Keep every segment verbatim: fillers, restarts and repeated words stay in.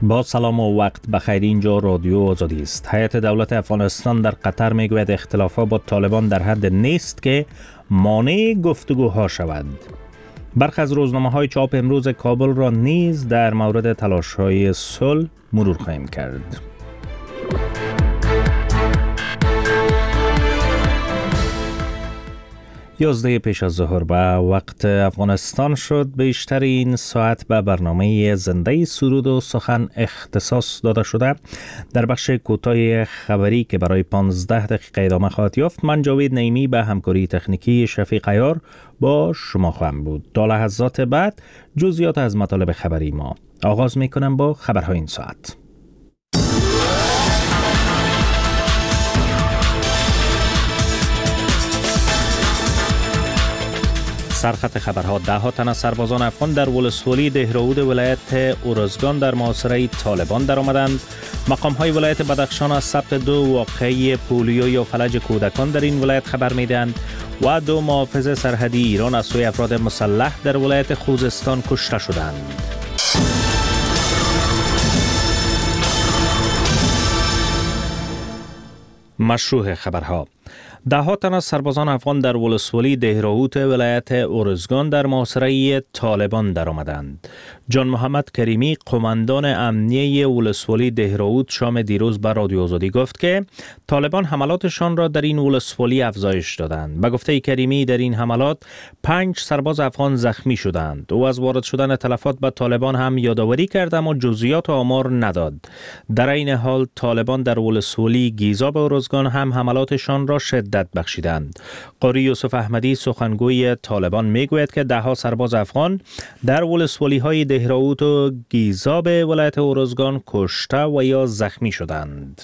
با سلام و وقت بخیر. اینجا رادیو آزادی است. هیئت دولت افغانستان در قطر میگوید اختلافات با طالبان در حد نیست که مانع گفتگوها شود. برخی از روزنامه‌های چاپ امروز کابل را نیز در مورد تلاش‌های صلح مرور خواهیم کرد. یازده پیش از ظهر به وقت افغانستان شد. بیشتر این ساعت به برنامه زنده سرود و سخن اختصاص داده شده. در بخش کوتاه خبری که برای پانزده دقیقه ادامه خواهد یافت، من جاوید نعیمی به همکاری تکنیکی شفیق عیار با شما خواهم بود. تا لحظات بعد جزئیات از مطالب خبری ما. آغاز میکنم با خبرهای این ساعت. سرخط خبرها: ده ها تن از سربازان افغان در ولسوالی دهراود ولایت ارزگان در محاصره طالبان درآمدند. مقام‌های ولایت بدخشان از ثبت دو واقعه پولیو یا فلج کودکان در این ولایت خبر می‌دهند و دو محافظ سرحدی ایران از سوی افراد مسلح در ولایت خوزستان کشته شدند. مشروع خبرها: ده ها تن از سربازان افغان در ولسوالی دهراوت ولایت ارزگان در محاصره طالبان درآمدند. جان محمد کریمی، قماندان امنیه ولسوالی دهراوت، شام دیروز به رادیو آزادی گفت که طالبان حملاتشان را در این ولسوالی افزایش دادند. به گفته کریمی، در این حملات پنج سرباز افغان زخمی شدند. او از وارد شدن تلفات به طالبان هم یادآوری کرد، اما جزئیات و آمار نداد. در این حال طالبان در ولسوالی گیزاب ارزگان هم حملاتشان را شدت بخشیدند. قاری یوسف احمدی، سخنگوی طالبان، میگوید که ده ها سرباز افغان در ولسوالی های دهراوت و گیزاب ولایت ارزگان کشته و یا زخمی شدند.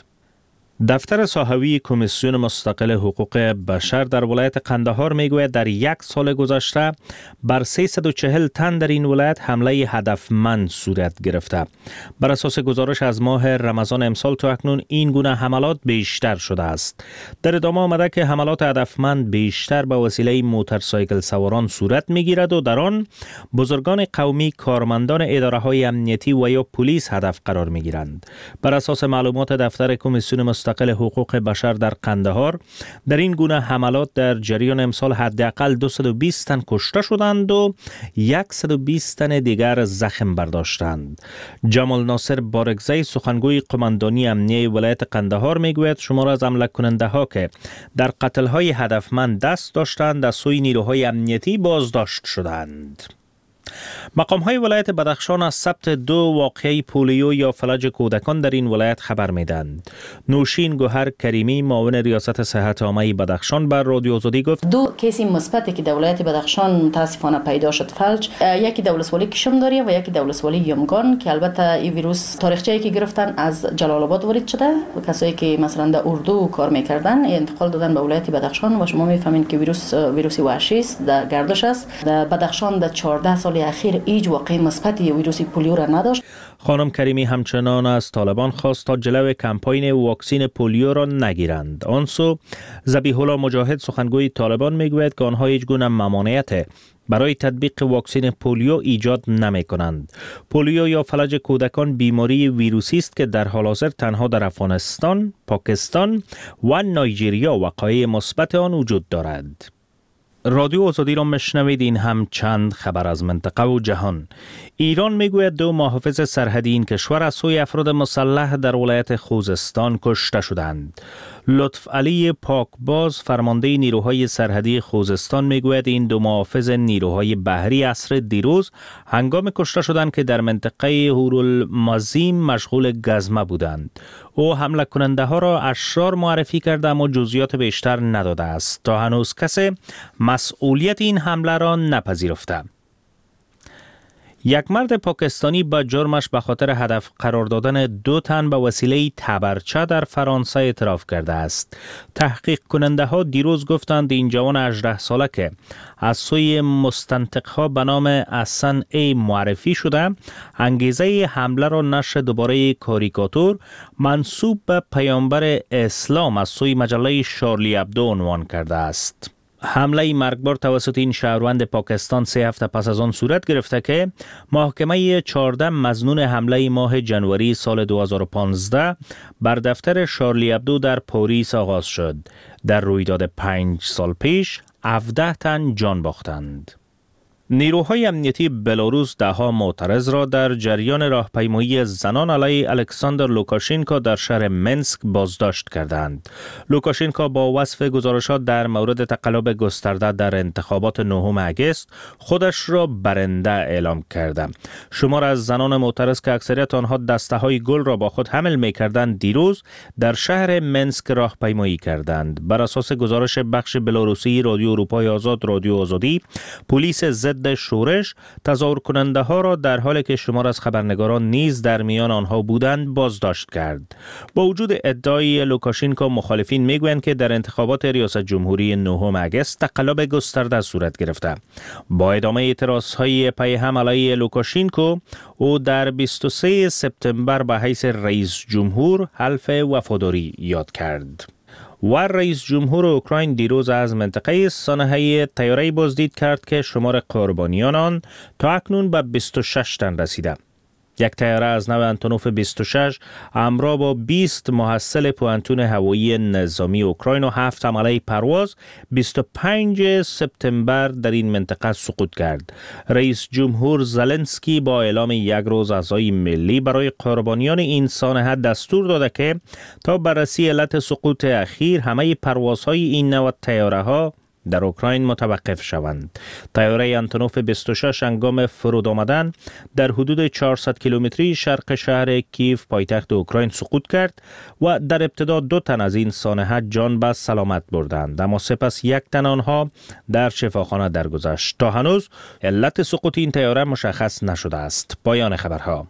دفتر صحوی کمیسیون مستقل حقوق بشر در ولایت قندهار میگوید در یک سال گذشته بر سیصد و چهل تن در این ولایت حمله هدفمند صورت گرفته. بر اساس گزارش از ماه رمضان امسال تا اکنون این گونه حملات بیشتر شده است. در ادامه آمده که حملات هدفمند بیشتر به وسیله موتورسایکل سواران صورت میگیرد و در آن بزرگان قومی، کارمندان اداره های امنیتی و یا پلیس هدف قرار میگیرند. بر اساس معلومات دفتر کمیسیون مستقل حقوق بشر در قندهار، در این گونه حملات در جریان امسال حداقل دویست و بیست تن کشته شدند و صد و بیست تن دیگر زخم برداشتند. جمال ناصر بارگزی، سخنگوی قماندانی امنیه ولایت قندهار، میگوید شمار از حمله کننده ها که در قتل های هدفمند دست داشتند از سوی نیروهای امنیتی بازداشت شدند. مقام های ولایت بدخشان از ثبت دو واقعه پولیو یا فلج کودکان در این ولایت خبر میدند. نوشین گوهر کریمی، معاون ریاست صحت عامه بدخشان، بر رادیو آزادی گفت دو کیس مثبتی که در ولایت بدخشان متاسفانه پیدا شد فلج، یکی در ولسوالی کشمداری و یکی در ولسوالی یمگان، که البته این ویروس تاریخچه‌ای که گرفتن از جلال آباد وارد شده و کسایی که مثلا در اردو کار میکردن انتقال دادن به ولایت بدخشان و شما میفهمید که ویروس ویروسی وحشی است، در گردش است. در بدخشان در چهارده سال اخیر هیچ واقعه مثبتی ویروس پولیو را نداشت. خانم کریمی همچنان از طالبان خواست تا جلوی کمپاین واکسین پولیو را نگیرند. آنسو ذبیح الله مجاهد، سخنگوی طالبان، میگوید که آنها هیچ گونه ممانعت برای تطبیق واکسین پولیو ایجاد نمی کنند. پولیو یا فلج کودکان بیماری ویروسی است که در حال حاضر تنها در افغانستان، پاکستان و نایجریا وقایع مثبت آن وجود دارد. رادیو آزادی را مشنوید. این هم چند خبر از منطقه و جهان. ایران میگوید دو محافظ سرحدی این کشور از سوی افراد مسلح در ولایت خوزستان کشته شدند. لطف علی پاکباز، فرمانده نیروهای سرحدی خوزستان، میگوید این دو محافظ نیروهای بحری عصر دیروز هنگام کشته شدند که در منطقه هورالمازیم مشغول گزمه بودند. او حمله کننده ها را اشرار معرفی کرده اما جزئیات بیشتر نداده است. تا هنوز کسی مسئولیت این حمله را نپذیرفته. یک مرد پاکستانی با جرمش به خاطر هدف قرار دادن دو تن به وسیله تبرچه در فرانسه اعتراف کرده است. تحقیق کننده ها دیروز گفتند این جوان هجده ساله که از سوی مستنطق ها به نام حسن ای معرفی شده، انگیزه حمله را نشر دوباره کاریکاتور منسوب به پیامبر اسلام از سوی مجله شارلی ابدو عنوان کرده است. حمله مرگبار توسط این شهروند پاکستان سه هفته پس از آن صورت گرفته که محکمه چهارده مظنون حمله ماه جنوری سال دو هزار و پانزده بر دفتر شارلی ابدو در پاریس آغاز شد. در رویداد پنج سال پیش هفده تن جان باختند. نیروهای امنیتی بلاروس دهها معترض را در جریان راهپیمایی زنان علیه الکساندر لوکاشنکو در شهر منسک بازداشت کردند. لوکاشنکو با وصف گزارشات در مورد تقلب گسترده در انتخابات نهم اگست خودش را برنده اعلام کرده. شمار از زنان معترض که اکثریت آنها دسته‌های گل را با خود حمل می‌کردند دیروز در شهر منسک راهپیمایی کردند. بر اساس گزارش بخش بلاروسی رادیو اروپای آزاد رادیو آزادی، پلیس ضد شورش تظاهر کننده ها را در حالی که شمار از خبرنگاران نیز در میان آنها بودند بازداشت کرد. با وجود ادعای لوکاشنکو، مخالفین میگویند که در انتخابات ریاست جمهوری نهم اگست تقلب گسترده صورت گرفته. با ادامه اعتراضهای پی هم علیه لوکاشنکو، او در بیست و سوم سپتامبر به حیث رئیس جمهور حلف وفاداری یاد کرد. و رئیس جمهور اوکراین دیروز از منطقه سانحه طیاره‌ای بازدید کرد که شمار قربانیان آن تا اکنون به بیست و شش تن رسیده. یک طیاره از نوع انتونوف بیست و شش همراه با بیست محصل پوانتون هوایی نظامی اوکراین و هفت حمله پرواز بیست و پنجم سپتامبر در این منطقه سقوط کرد. رئیس جمهور زلنسکی با اعلام یک روز عزای ملی برای قربانیان این سانحه دستور داده که تا بررسی علت سقوط اخیر همه پروازهای این نوع طیاره‌ها در اوکراین متوقف شوند. طیاره انتونوف بیست و شش هنگام فرود آمدن در حدود چهارصد کیلومتری شرق شهر کیف پایتخت اوکراین سقوط کرد و در ابتدا دو تن از این سانحه جان به سلامت بردند، اما سپس یک تن آنها در شفاخانه درگذشت. تا هنوز علت سقوط این طیاره مشخص نشده است. پایان خبرها.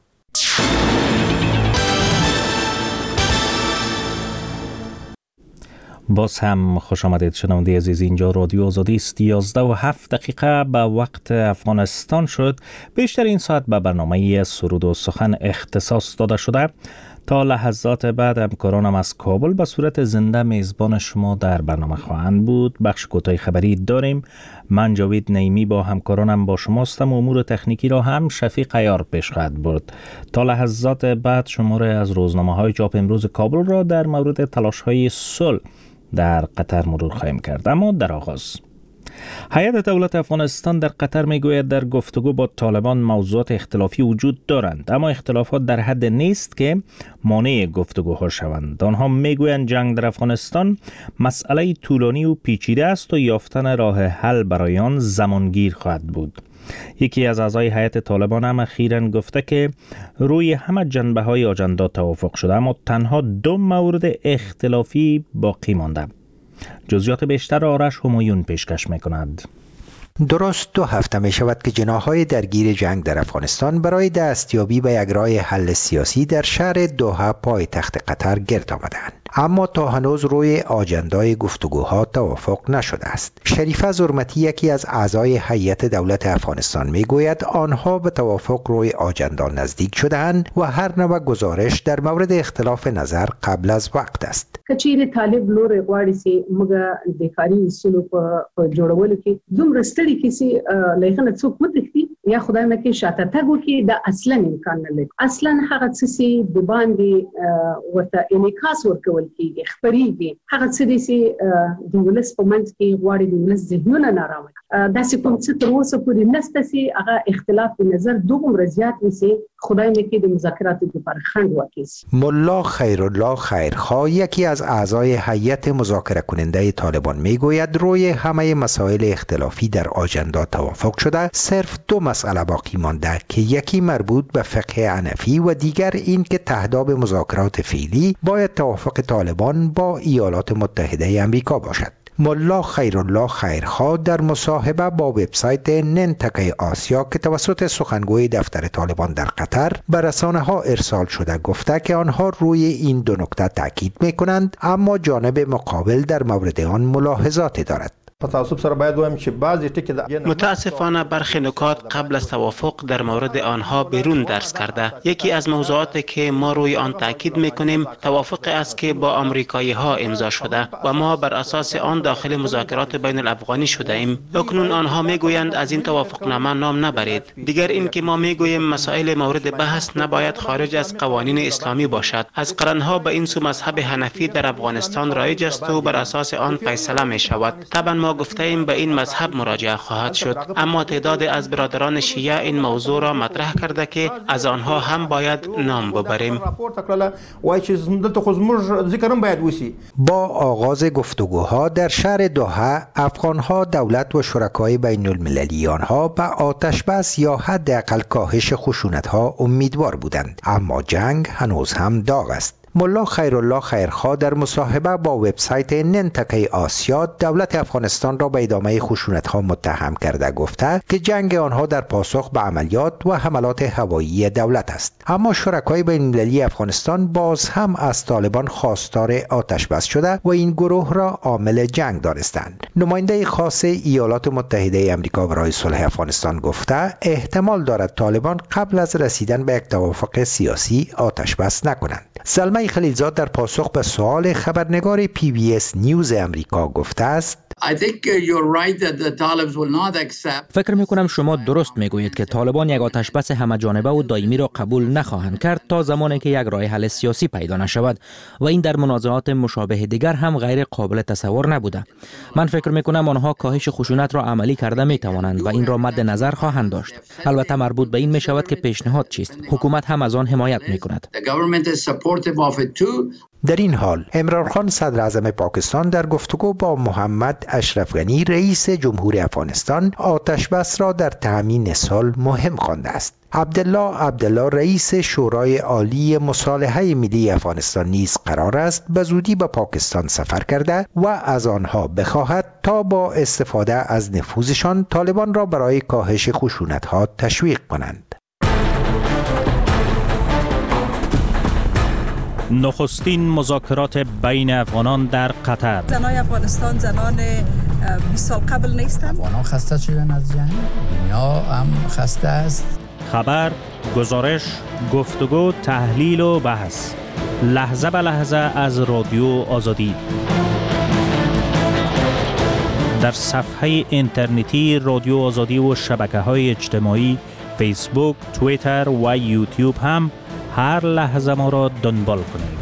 باز هم خوش آمدید شنونده عزیز، اینجا رادیو آزادی است. یازده و هفت دقیقه به وقت افغانستان شد. بیشتر این ساعت به برنامه سرود و سخن اختصاص داده شده. تا لحظات بعد همکارانم از کابل به صورت زنده میزبان شما در برنامه خواهند بود. بخش کوتاه خبری داریم. من جاوید نعیمی با همکارانم با شماستم و امور تکنیکی را هم شفیق عیار پیش خواهد برد. تا لحظات بعد شماره از روزنامه‌های چاپ امروز کابل را در مورد تلاش‌های صلح در قطر مرور خواهیم کرد. اما در آغاز، هیئت دولت افغانستان در قطر میگوید در گفتگو با طالبان موضوعات اختلافی وجود دارند، اما اختلافات در حد نیست که مانع گفتگوها شوند. آنها میگویند جنگ در افغانستان مسئله طولانی و پیچیده است و یافتن راه حل برای آن زمانگیر خواهد بود. یکی از اعضای هیئت طالبان هم اخیراً گفته که روی همه جنبه‌های آجندا توافق شده، اما تنها دو مورد اختلافی باقی مانده. جزئیات بیشتر آرش همایون پیشکش می‌کند. درست دو هفته می شود که جناح‌های درگیر جنگ در افغانستان برای دستیابی به یک راه حل سیاسی در شهر دوحه پایتخت قطر گرد آمدند، اما تا هنوز روی آجندای گفتگوها توافق نشده است. شریفه زرمتی، یکی از اعضای هیئت دولت افغانستان، میگوید آنها به توافق روی آجندا نزدیک شده‌اند و هر نوع گزارش در مورد اختلاف نظر قبل از وقت است. کچیر طالب لور غواړي سي موږ د کاري اصولو په جوړولو کې دومره ستړي کې سي لایخنه څوک وتښتي یا خدای مې کې شاته تګ وکړي دا اصلا امکان نه لري. اصلا هغه څه سي د باندې ورته انعکاس ورکول کېږي، خبرېږي. هغه څه دي سي د ولس په منځ کې غواړي د ولس ذهنونه نارامه داسې کوم څه تر اوسه پورې نشته سي هغه اختلاف نظر دومره زیات وي خدای مې کې د مذاکراتو لپاره خنډ واقع سي. ملا خیرالله خیرخواه، یکی از اعضای هیئت مذاکره کننده طالبان، میگوید روی همه مسائل اختلافی در آجندا توافق شده، صرف دو مسئله باقی مانده که یکی مربوط به فقه حنفی و دیگر این که تهداب مذاکرات فعلی باید توافق طالبان با ایالات متحده آمریکا باشد. ملا خیرالله خیرخواه در مصاحبه با وبسایت ننتقه آسیا که توسط سخنگوی دفتر طالبان در قطر به رسانه‌ها ارسال شده گفته که آنها روی این دو نکته تاکید می‌کنند، اما جانب مقابل در مورد آن ملاحظاتی دارد. متاسفانه برخی نکات قبل از توافق در مورد آنها بیرون درس کرده. یکی از موضوعاتی که ما روی آن تاکید میکنیم توافق است که با آمریکایی ها امضا شده و ما بر اساس آن داخل مذاکرات بین الافغانی شده ایم. اکنون آنها میگویند از این توافقنامه نام نبرید. دیگر این که ما میگوییم مسائل مورد بحث نباید خارج از قوانین اسلامی باشد. از قرنها به این سو مذهب حنفی در افغانستان رایج است و بر اساس آن فیصله می شود. طبعا ما گفته ایم به این مذهب مراجعه خواهد شد، اما تعداد از برادران شیعه این موضوع را مطرح کرده که از آنها هم باید نام ببریم. با آغاز گفتگوها در شهر دوحه، افغانها دولت و شرکای بین المللی آنها به آتش بس یا حداقل کاهش خشونت‌ها امیدوار بودند، اما جنگ هنوز هم داغ است. ملا خیرالله خیرخواه در مصاحبه با وبسایت ننتکه آسیا دولت افغانستان را به ادامه خشونت‌ها متهم کرده گفته که جنگ آنها در پاسخ به عملیات و حملات هوایی دولت است. اما شرکای بین المللی افغانستان باز هم از طالبان خواستار آتش بس شده و این گروه را عامل جنگ دانستند. نماینده خاص ایالات متحده آمریکا برای صلح افغانستان گفته احتمال دارد طالبان قبل از رسیدن به یک توافق سیاسی آتش بس نکنند. سلمه خلیلزاد در پاسخ به سوال خبرنگار پی بی اس نیوز امریکا گفته است: فکر می کنم شما درست می گویید که طالبان یک آتش بس همه جانبه و دائمی را قبول نخواهند کرد تا زمانی که یک راه حل سیاسی پیدا نشود و این در منازعات مشابه دیگر هم غیر قابل تصور نبوده. من فکر می کنم آنها کاهش خشونت را عملی کرده می توانند و این را مد نظر خواهند داشت. البته مربوط به این می شود که پیشنهاد چیست. حکومت هم از آن حمایت می کند. در این حال عمران خان صدر اعظم پاکستان در گفتگو با محمد اشرف غنی رئیس جمهور افغانستان آتش بس را در تامین صلح مهم خوانده است. عبدالله عبدالله رئیس شورای عالی مصالحه ملی افغانستان نیز قرار است به زودی به پاکستان سفر کرده و از آنها بخواهد تا با استفاده از نفوذشان طالبان را برای کاهش خشونت‌ها تشویق کنند. نخستین مذاکرات بین افغانان در قطر. زنای افغانستان زنان بیست سال قبل نیستند. افغانان خسته شدن از جنگ، دنیا هم خسته است. خبر، گزارش، گفتگو، تحلیل و بحث. لحظه به لحظه از رادیو آزادی. در صفحه اینترنتی رادیو آزادی و شبکه‌های اجتماعی فیسبوک، توییتر و یوتیوب هم هر لحظه ما را دنبال کنید.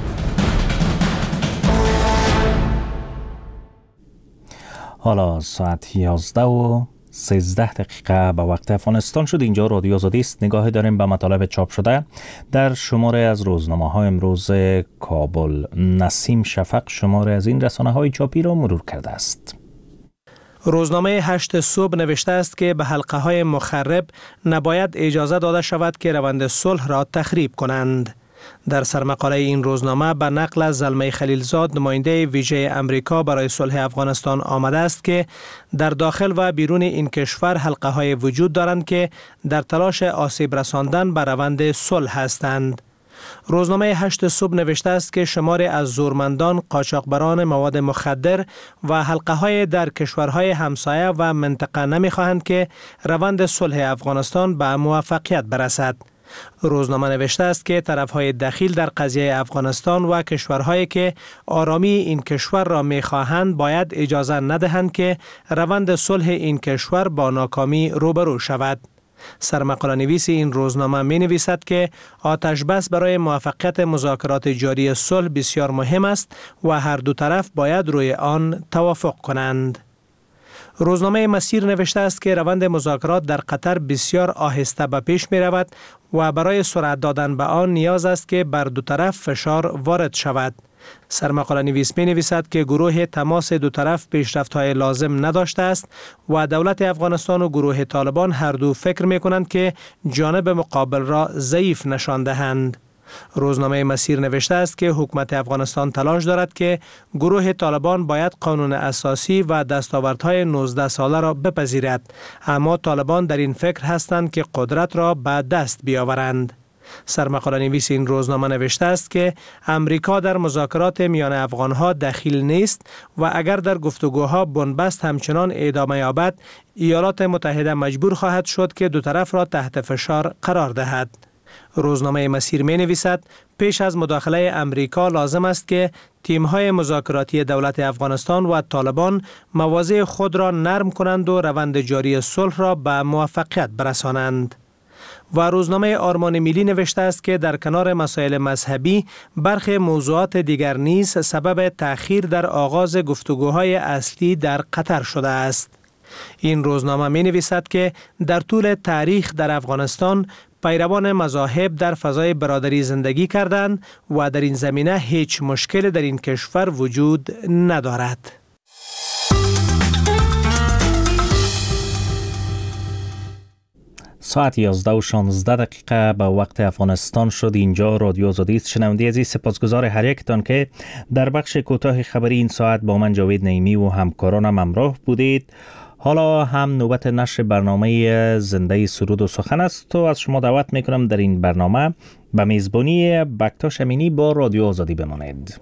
حالا ساعت یازده و سیزده دقیقه به وقت افغانستان شد. اینجا رادیو آزادی است. نگاهی داریم به مطالب چاپ شده در شماره از روزنامه‌های امروز کابل. نسیم شفق شماره از این رسانه‌های چاپی را مرور کرده است. روزنامه هشت صبح نوشته است که به حلقه های مخرب نباید اجازه داده شود که روند صلح را تخریب کنند. در سرمقاله این روزنامه به نقل از زلمه خلیلزاد نماینده ویژه امریکا برای صلح افغانستان آمده است که در داخل و بیرون این کشور حلقه های وجود دارند که در تلاش آسیب رساندن به روند صلح هستند. روزنامه هشت صبح نوشته است که شماری از زورمندان، قاچاقبران مواد مخدر و حلقه های در کشورهای همسایه و منطقه نمی‌خواهند که روند صلح افغانستان به موفقیت برسد. روزنامه نوشته است که طرفهای دخیل در قضیه افغانستان و کشورهایی که آرامی این کشور را می‌خواهند باید اجازه ندهند که روند صلح این کشور با ناکامی روبرو شود. سرمقاله نویس این روزنامه می نویسد که آتش بس برای موفقیت مذاکرات جاری صلح بسیار مهم است و هر دو طرف باید روی آن توافق کنند. روزنامه مسیر نوشته است که روند مذاکرات در قطر بسیار آهسته به پیش می رود و برای سرعت دادن به آن نیاز است که بر دو طرف فشار وارد شود. سرمقاله نویس می نویسد که گروه تماس دو طرف پیشرفت‌های لازم نداشته است و دولت افغانستان و گروه طالبان هر دو فکر می کنند که جانب مقابل را ضعیف نشان دهند. روزنامه مسیر نوشته است که حکومت افغانستان تلاش دارد که گروه طالبان باید قانون اساسی و دستاوردهای نوزده ساله را بپذیرد، اما طالبان در این فکر هستند که قدرت را به دست بیاورند. سرمقاله نویس این روزنامه نوشته است که امریکا در مذاکرات میان افغانها دخیل نیست و اگر در گفتگوها بنبست همچنان ادامه یابد، ایالات متحده مجبور خواهد شد که دو طرف را تحت فشار قرار دهد. روزنامه مسیر می نویسد پیش از مداخله امریکا لازم است که تیم‌های مذاکراتی دولت افغانستان و طالبان مواضع خود را نرم کنند و روند جاری صلح را به موفقیت برسانند. و روزنامه آرمان ملی نوشته است که در کنار مسائل مذهبی برخی موضوعات دیگر نیز سبب تأخیر در آغاز گفتگوهای اصلی در قطر شده است. این روزنامه می نویسد که در طول تاریخ در افغانستان پیروان مذاهب در فضای برادری زندگی کردند و در این زمینه هیچ مشکل در این کشور وجود ندارد. ساعت یازده و شانزده دقیقه به وقت افغانستان شد. اینجا رادیو آزادی است. شنونده عزیز، سپاسگزار هر یکتان که در بخش کوتاه خبری این ساعت با من جاوید نعیمی و همکارانم همراه بودید. حالا هم نوبت نشر برنامه زنده سرود و سخن است و از شما دعوت میکنم در این برنامه به میزبانی بکتاش امینی با رادیو آزادی بمانید.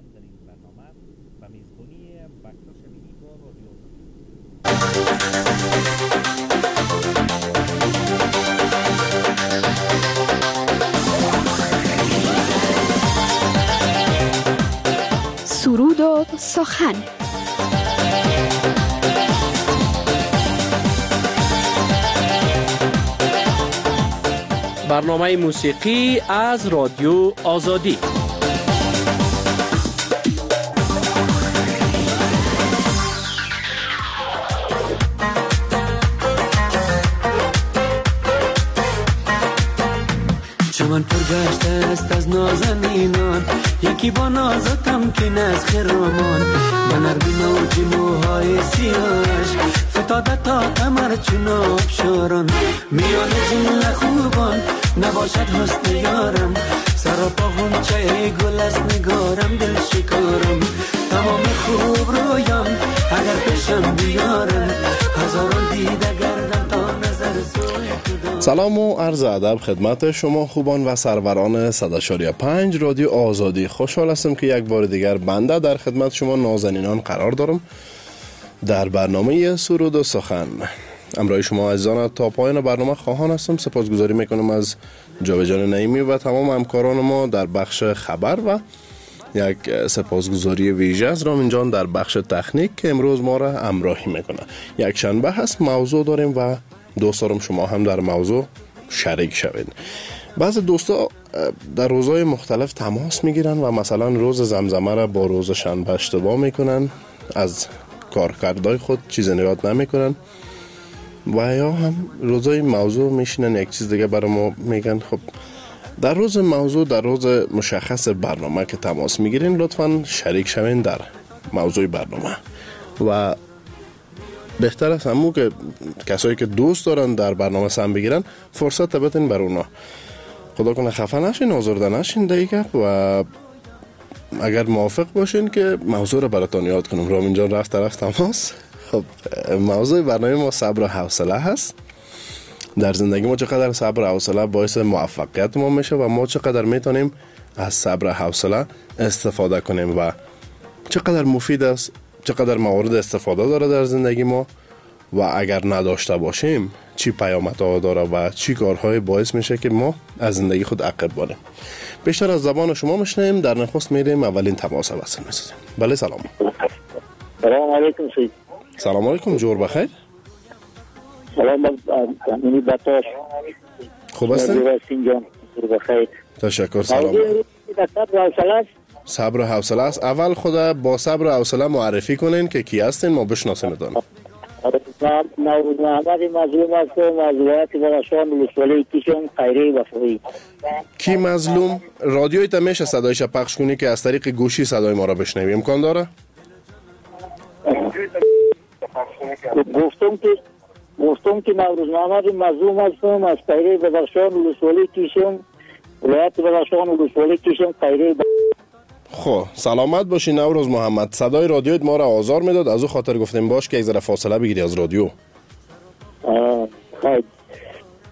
سرود و سخن. برنامه موسیقی از رادیو آزادی. چمن پرگشته است از نازنینان، یکی با نازتم که نز خرامان، به نرمی موج موهای سیاهش فتاده تا قمر چون آبشاران، میان جمله خوبان نباشد حسن یارم، سراپا غنچه گل از نگارم، دل شکارم تمام خوب رویان اگر پیشم بیارم، هزاران دیده گردم تا نظر سوی تو. سلام و عرض ادب خدمت شما خوبان و سروران صد و چهار و پنج رادیو آزادی. خوشحال هستم که یک بار دیگر بنده در خدمت شما نازنینان قرار دارم در برنامه سرود و سخن. امروز شما عزیزان تا پایان برنامه خواهان هستم. سپاسگزاری میکنم از جاوید جان نعیمی و تمام همکاران ما در بخش خبر و یک سپاسگزاری ویژه از رامین جان در بخش تکنیک که امروز ما را همراهی میکنه. یک شنبه هست، موضوع داریم و دوست دارم شما هم در موضوع شریک شوید. بعضی دوستا در روزهای مختلف تماس میگیرن و مثلا روز زمزمه را با روز شنبه اشتباه میکنن، از کارکردهای خود چیز یاد نمیکنن و یا هم روزهای موضوع میشینن یک چیز دیگه برای ما میگن. خب در روز موضوع، در روز مشخص برنامه که تماس میگیرین لطفاً شریک شوین در موضوع برنامه و بهتر است همون که کسایی که دوست دارن در برنامه سهم بگیرن فرصت بدین بر اونا. خدا کنه خفه نشین، آزرده نشین دیگه و اگر موافق باشین که موضوع رو براتون یاد کنم. رامین جان رفت طرف تماس. خب موضوع برنامه ما صبر و حوصله هست. در زندگی ما چقدر صبر و حوصله باعث موفقیت ما میشه و ما چقدر میتونیم از صبر و حوصله استفاده کنیم و چقدر مفید است، چقدر موارد استفاده داره در زندگی ما و اگر نداشته باشیم چی پیامدها داره و چی کارهای باعث میشه که ما از زندگی خود عقب بانیم. بیشتر از زبان شما میشنیم. در نخست میریم اولین تماس وصل میسازیم. بله سلام. سلام علیکم سید. سلام علیکم، جور بخیر. سلام امینی بطاش. خوب هستین؟ جور بخیر. تشکر. سلام. صبر و حوصله است. صبر و حوصله است. اول خدا با صبر و حوصله معرفی کنین که کی هستین ما بشناسیمتون. نوروز محمد مظلوم است و موضوعات براشان ولسوالی کیشم خیری وفایی. کی مظلوم؟ رادیویت میشه صدایش پخش کنی که از طریق گوشی صدای ما را بشنوی؟ امکان داره؟ گفتم که گفتم که نوروز محمد مظلوم هستم از خیری براشان ولسوالی کیشم ولایت براشان ولسوالی کیشم خیری. خب سلامت باشی نوروز محمد. صدای رادیویت ما را آزار میداد، از او خاطر گفتیم باش که یک ذره فاصله بگیری از رادیو.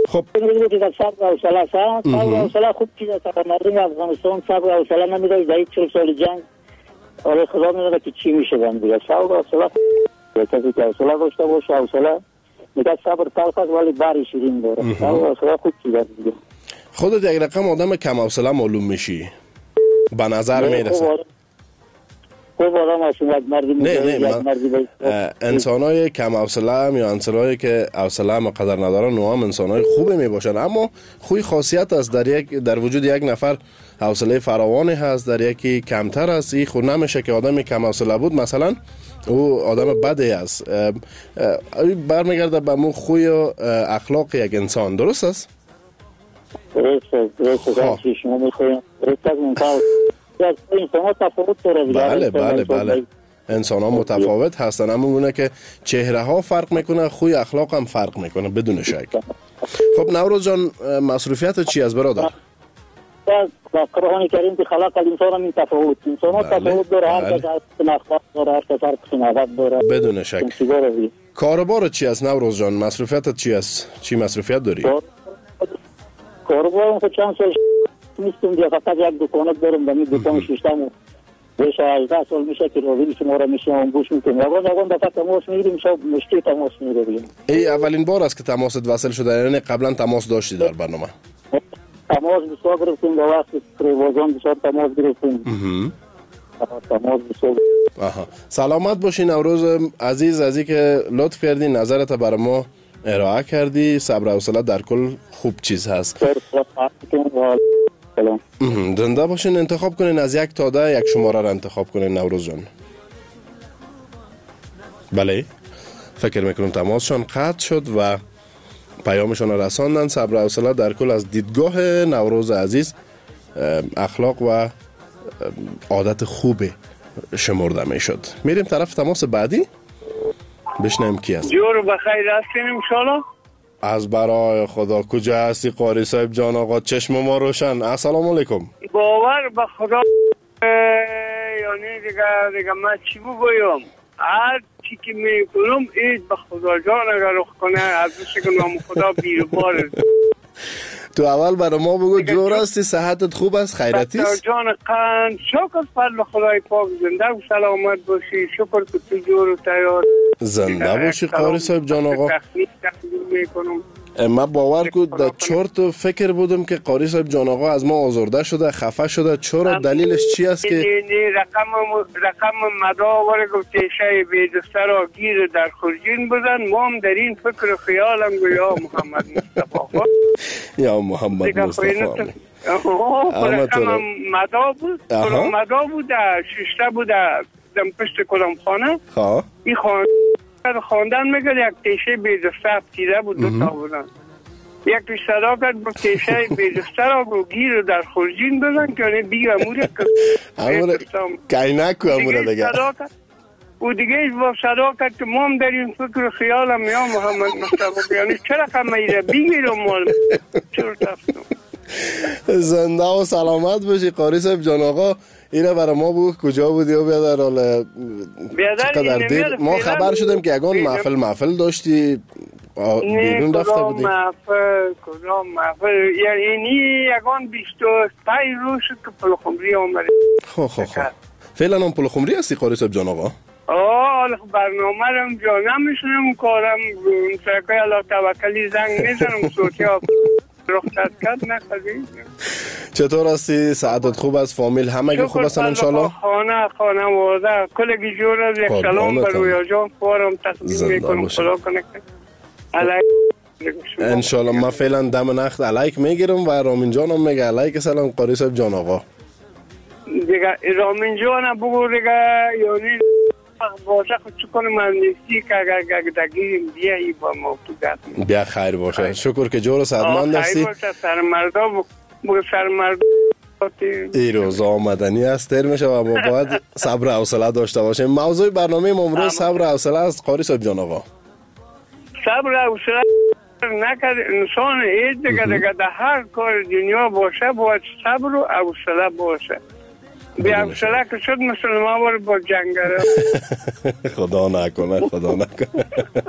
خب میگه که صبر و حوصله است. صبر و حوصله خوب چیز است. مردم افغانستان صبر و حوصله نمی‌داره. در چهل سال جنگ آره خدا می‌دونه که چی میشه دیگه. صبر و حوصله کسی که حوصله داشته باشه حوصله میگه صبر تلخ است ولی باری شیرین داره. صبر و حوصله خوب چیز است دیگه. خودت یک رقم آدم کم حوصله معلوم میشی به نظر میرسه. خوب آدم هست یک مردی نه نه انسانای کم حوصله هم یا انسانایی که حوصله هم قدر ندارن نو هم انسانای خوبی می باشن، اما خوی خاصیت است در یک در وجود یک نفر حوصله فراوانی هست، در یکی کمتر است. این خود نمیشه که آدم کم حوصله بود مثلا او آدم بدی است. برمیگرده به مو خوی و اخلاق یک انسان. درست است؟ درست است. درست است. شما میخواین درست است. انسان ها تفاوت داره. بله بله بله انسان ها متفاوت هستن، اما اونه که چهره ها فرق میکنه خوی اخلاق هم فرق میکنه بدون شک. خب نوروز جان مصروفیت چی از برادر؟ با قرآن کریم که خلق الانسان هم این تفاوت انسان ها تفاوت داره. هر کس هر اخلاق داره، هر کس هر قسمت داره بدون شک. کاربار چی است نوروز جان؟ مصروفیت چی است؟ چی مصروفیت داری؟ کاربار خود چند سال نیستم دیگه، فقط یک دکانت دارم و می دکان ششتم بیش از هجده سال میشه که روزی شما را میشنم گوش میکنم. اون اون دفعه تماس میگیریم شب مشتی تماس میگیریم. ای اولین بار است که تماست وصل شده یعنی قبلا تماس داشتی در برنامه؟ تماس بسیار گرفتیم در وقت پروازان بسیار تماس گرفتیم. تماس بسیار. آها سلامت باشی نوروز عزیز، از که لطف کردی نظرت بر ما ارائه کردی. صبر و حوصله در کل خوب چیز هست. زنده باشین. انتخاب کنین از یک تا ده یک شماره را انتخاب کنین نوروز جان. بله فکر میکنم تماسشان قطع شد و پیامشان رساندن. صبر و حوصله در کل از دیدگاه نوروز عزیز اخلاق و عادت خوبی شمرده میشد. میریم طرف تماس بعدی بشنیم کی است. جور بخیر هستین انشالله. از برای خدا کجا هستی قاری صاحب جان آقا؟ چشم ما روشن. السلام علیکم. باور به خدا یعنی دیگه دیگه من چی بگویم؟ هر چی که میکنم اید به خدا جان اگر رخ کنه از که نام خدا بیروبار. تو اول برای ما بگو جور هستی، صحتت خوب است، خیرتی است؟ جان قند شکر فضل خدای پاک، زنده و سلامت باشی. شکر که تو جور و تیار زنده باشی قاری صاحب جان آقا. تخلیق تخلیق میکنم. من باور کن در چرت و فکر بودم که قاری صاحب جان آقا از ما آزرده شده، خفه شده. چرا دلیلش چی است که نه رقم رقم مدا وره گفته شای بیدسته را گیر در خرجین بزن. ما هم در این فکر و خیالم گو یا محمد مصطفی یا محمد مصطفی رقم مدا بود. کلام مدا بود ششته بود دم پشت کلام خانه. این خانه خواندن میگه یک تیشه بیدسته تیره بود دو تا بودن. یک پیش صدا کرد با تیشه بیدسته را گو گیر در خرجین بزن که یعنی بیگه اموره که اینک که اموره دیگه او دیگه ایش با صدا کرد که ما هم در این فکر خیالم یا محمد مصطفی یعنی چرا کم ایره بیگیرم مال چرا تفتم. زنده و سلامت باشی قاری صاحب جان آقا. اینه برای ما بود کجا بودی و بیادر حال چقدر دیر ما خبر شدیم که یگان محفل محفل داشتی بیرون رفته بودی. نه محفل کدام محفل یعنی یگان بیست و پنج روز شد که پلخمری آمده. خب خب خب فعلا هم پلخمری هستی قاری صاحب جان آقا؟ آه برنامه رم جا نمیشونم کارم سرکای الله توکلی زنگ میزنم صوتی ها رخصت کرد نخوادی. چطور هستی؟ سعادت خوب است؟ فامیل همه خوب هستن انشالله؟ خانه خانه واده کلگی جور از یک سلام بر رویا جان فارم تقدیم میکنم. خدا کنه که علیک انشالله. ما فعلا دم نخت علیک میگیرم و رامین جانم میگه علیک سلام قاری صاحب جان آقا. دیگه رامین جانم بگو دیگه یعنی باشه خود چکن من نیستی که اگر دگیریم بیایی با ما تو دست بیا خیر باشه. شکر که جور و صدمند هستی. خیر باشه سرمردا بگو سرمردا ای روز آمدنی است تر میشه و ما باید صبر و حوصله داشته باشیم. موضوع برنامه امروز صبر و حوصله است قاری صاحب جان آقا. صبر و حوصله نکرد انسان اید دیگه دیگه در هر کار دنیا باشه باید صبر و حوصله باشه. بی حوصله که شد مثل ما با جنگره. خدا نکنه خدا نکنه.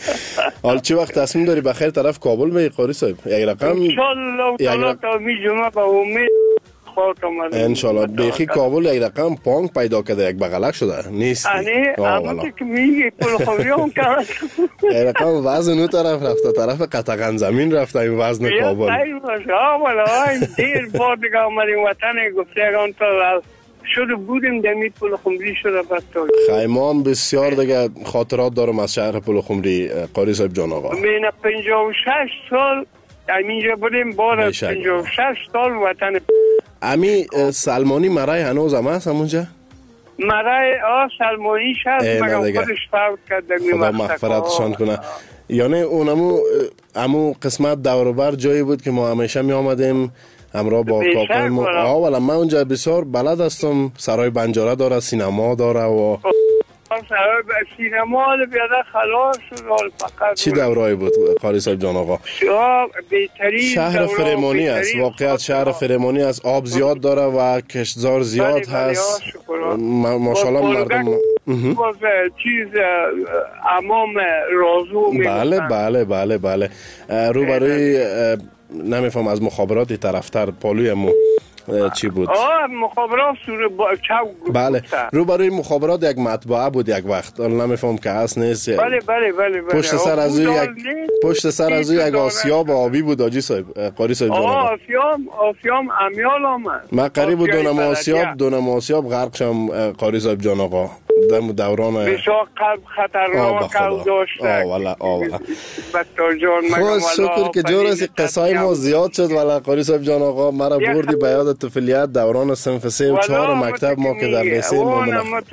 حال چه وقت تصمیم داری بخیر طرف کابل می قاری صاحب؟ یک رقم انشالله تعالی تا می جمعه به امید خاک آمده انشالله. بیخی کابل یک رقم پانگ پیدا کرده، یک بغلک شده نیست. انی اما که میگی پول خوری هم کرد یک رقم وزن اون طرف رفته، طرف قطغن زمین رفته این وزن کابل. یا سایی باشه ها والا این دیر بار دیگه آمدیم وطن گفته اگه تا شده بودیم دمی پول خمری شده بستای خیمام. بسیار دیگه خاطرات دارم از شهر پول خمری قاری صاحب جان آقا. من پنجاه و شش سال اینجا بودیم، بار پنجاه و شش سال وطن. امی سلمانی مرای هنوز هم هست همونجا؟ مرای آه سلمانیش هست مگه خودش فوت کرد. خدا مغفرتشان کنه. یعنی اونمو امو قسمت دوروبر جایی بود که ما همیشه می آمدیم همراه با کاکای ما. آه والا من اونجا بسیار بلد هستم. سرای بنجاره داره، سینما داره و سرای سینما بیاده خلاص شد. فقط چی دورایی بود قاری صاحب جان آقا؟ بهترین شهر فرمانی است، واقعیت شهر فرمانی است. آب زیاد داره و کشتزار زیاد هست. ماشاءالله مردم باز چیز امام رازو. بله بله بله بله. روبروی نمیفهم از مخابرات طرفتر پالوی مو چی بود؟ آه مخابرات سور با چاو. بله روبروی مخابرات یک مطبعه بود یک وقت، نمیفهم که هست نیست. بله بله بله. پشت سر از او یک پشت سر از او یک آسیاب آبی بود آجی صاحب قاری صاحب جان. آه آسیاب آسیاب امیال آمد. من قریب بود دونم آسیاب دونم آسیاب غرق شم قاری صاحب جان آقا. دم دوران بسیار قلب خطرناک کل داشته. آه والا آه والا. بطور جان مگم شکر که جورسی قصای ما زیاد شد والا قاری صاحب جان آقا. مرا بردی به یاد طفولیت دوران صنف سه و چهار مکتب ما که در لیسه ما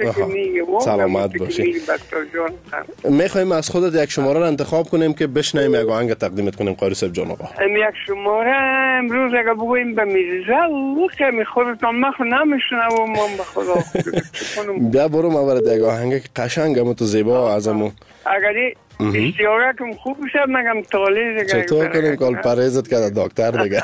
سلامت باشی. میخوایم از خودت یک شماره را انتخاب کنیم که بشنویم یک آهنگ تقدیمت کنیم قاری صاحب جان آقا. یک شماره امروز اگه بگویم به میرزا که می خودتان مخو نمیشنم و من به خدا بیا برو ما برد یک آهنگ قشنگ هم تو زیبا ازمو اگری اشتیاقه کم خوب شد مگم تالی دیگه چطور کنیم کال پریزت کرده دکتر دیگه.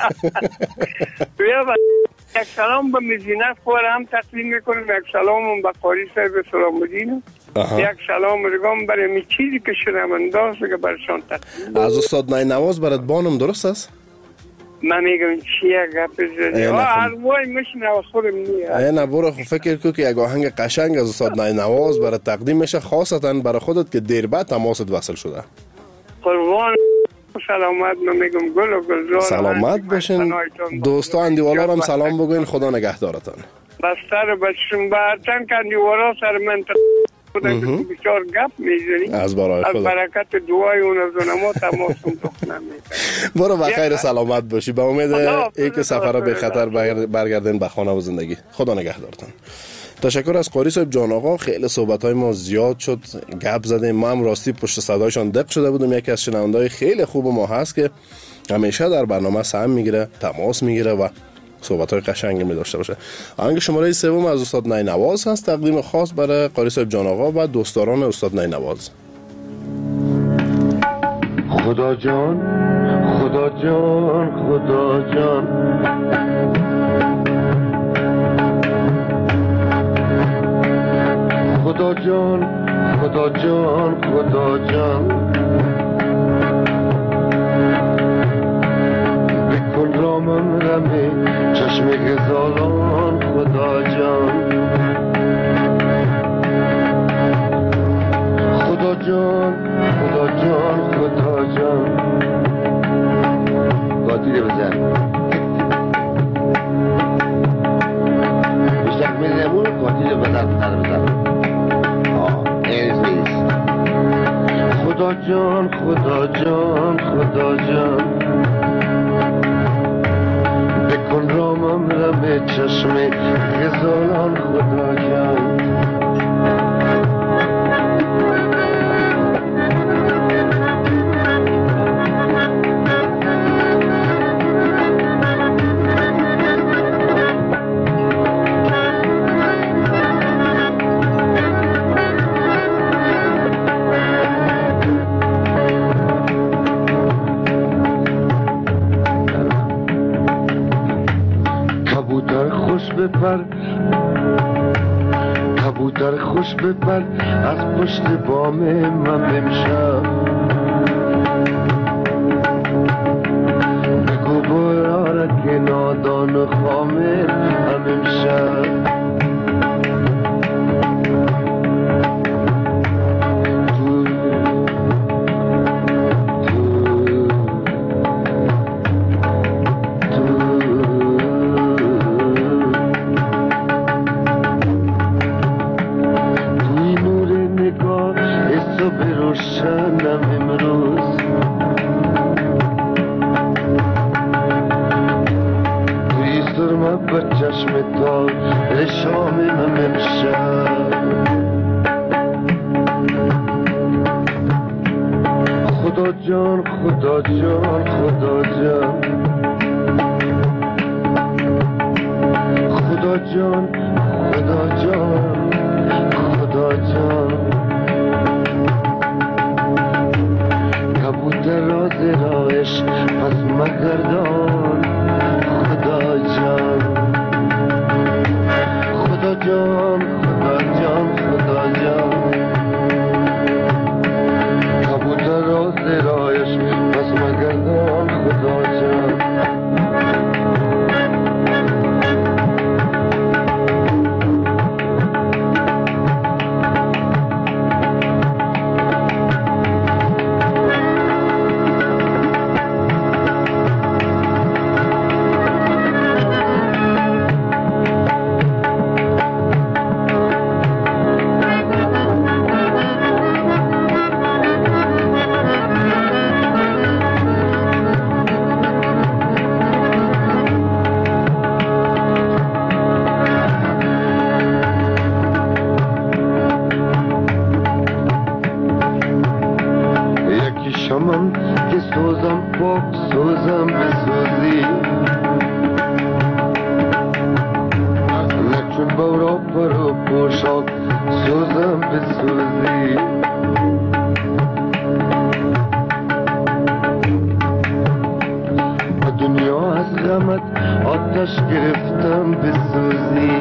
بیا با یک سلام به مزینت خور هم تقدیم میکنیم. یک سلام به قاری صاحب سلام مدینه. یک سلام رگام برای می چیزی که شنم انداز که برشان تقدیم. از استاد نینواز برات بانم درست است؟ من میگم چیه گپ زدی؟ آه هر وای میشنه و خودم نیه. نه برو فکر کو که یک آهنگ قشنگ از استاد نینواز برای تقدیم میشه، خاصتا برای خودت که دیر بعد تماست وصل شده. قربان سلامت. من میگم گل و گلزار سلامت باشین. دوستا اندیوالا هم سلام بگوین. خدا نگهدارتان. بستر بچشون برچن که اندیوالا سر من خودم که بسیار گپ میزنی از برای خدا از برکت دعای اون از اونما تماسم تخنم میکنم. برو بخیر سلامت باشی. به امید ای که سفر به خطر برگردین به خانه و زندگی. خدا نگهدارتان. تشکر از قاری صاحب جان آقا. خیلی صحبت های ما زیاد شد، گپ زدیم. ما هم راستی پشت صدایشان دق شده بودیم. یکی از شنونده‌های خیلی خوب ما هست که همیشه در برنامه سهم میگیره، تماس میگیره و صحبت های قشنگی می داشته باشه. آهنگ شماره سوم از استاد نینواز هست، تقدیم خاص برای قاری صاحب جان آقا و دوستداران استاد نینواز. خدا جان خدا جان خدا جان خدا جان خدا جان خدا جان بکن رامم رمی چشم غزالان خدا جان خدا جان خدا جان خدا جان قاطیره بزن بیشتر میزمون قاطیره بزن تر بزن خدا جان خدا جان خدا جان بکن رامم را به چشم غزالان خدا جان بپر کبوتر خوش بپر از پشت بام من امشب جان خامل هم امشب خدا جان خدا جان خدا جان خدا جان خدا جان خدا جان کبوتر راز رایش پس مگردان خدا جان خدا جان خدا جان خدا جان کبوتر راز رایش پس مگردان خدا جان شمم که سوزم پاک سوزم بسوزی نچون بورا پرو پوشاک سوزم بسوزی با دنیا از غمت آتش گرفتم بسوزی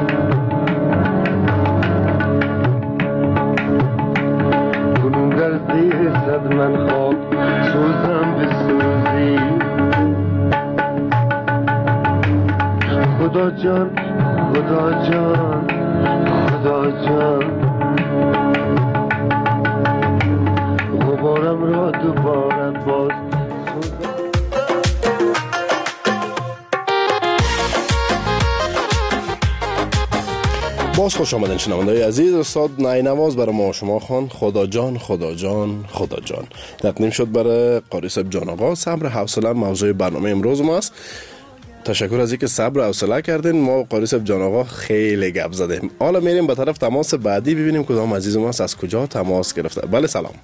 کنون در زیر صد من خاک سوزم بسوزی خدا جان خدا جان خدا جان غبارم را دوباره باز باز خوش آمدین شنونده‌های عزیز. استاد نینواز برای ما شما خوان خدا جان خدا جان خدا جان تقدیم شد برای قاری صاحب جان آقا. صبر حوصله موضوع برنامه امروز ما است. تشکر از اینکه صبر و حوصله کردین. ما قاری صاحب جان آقا خیلی گپ زدیم. حالا میریم به طرف تماس بعدی ببینیم کدام عزیز ما از کجا تماس گرفته. بله سلام.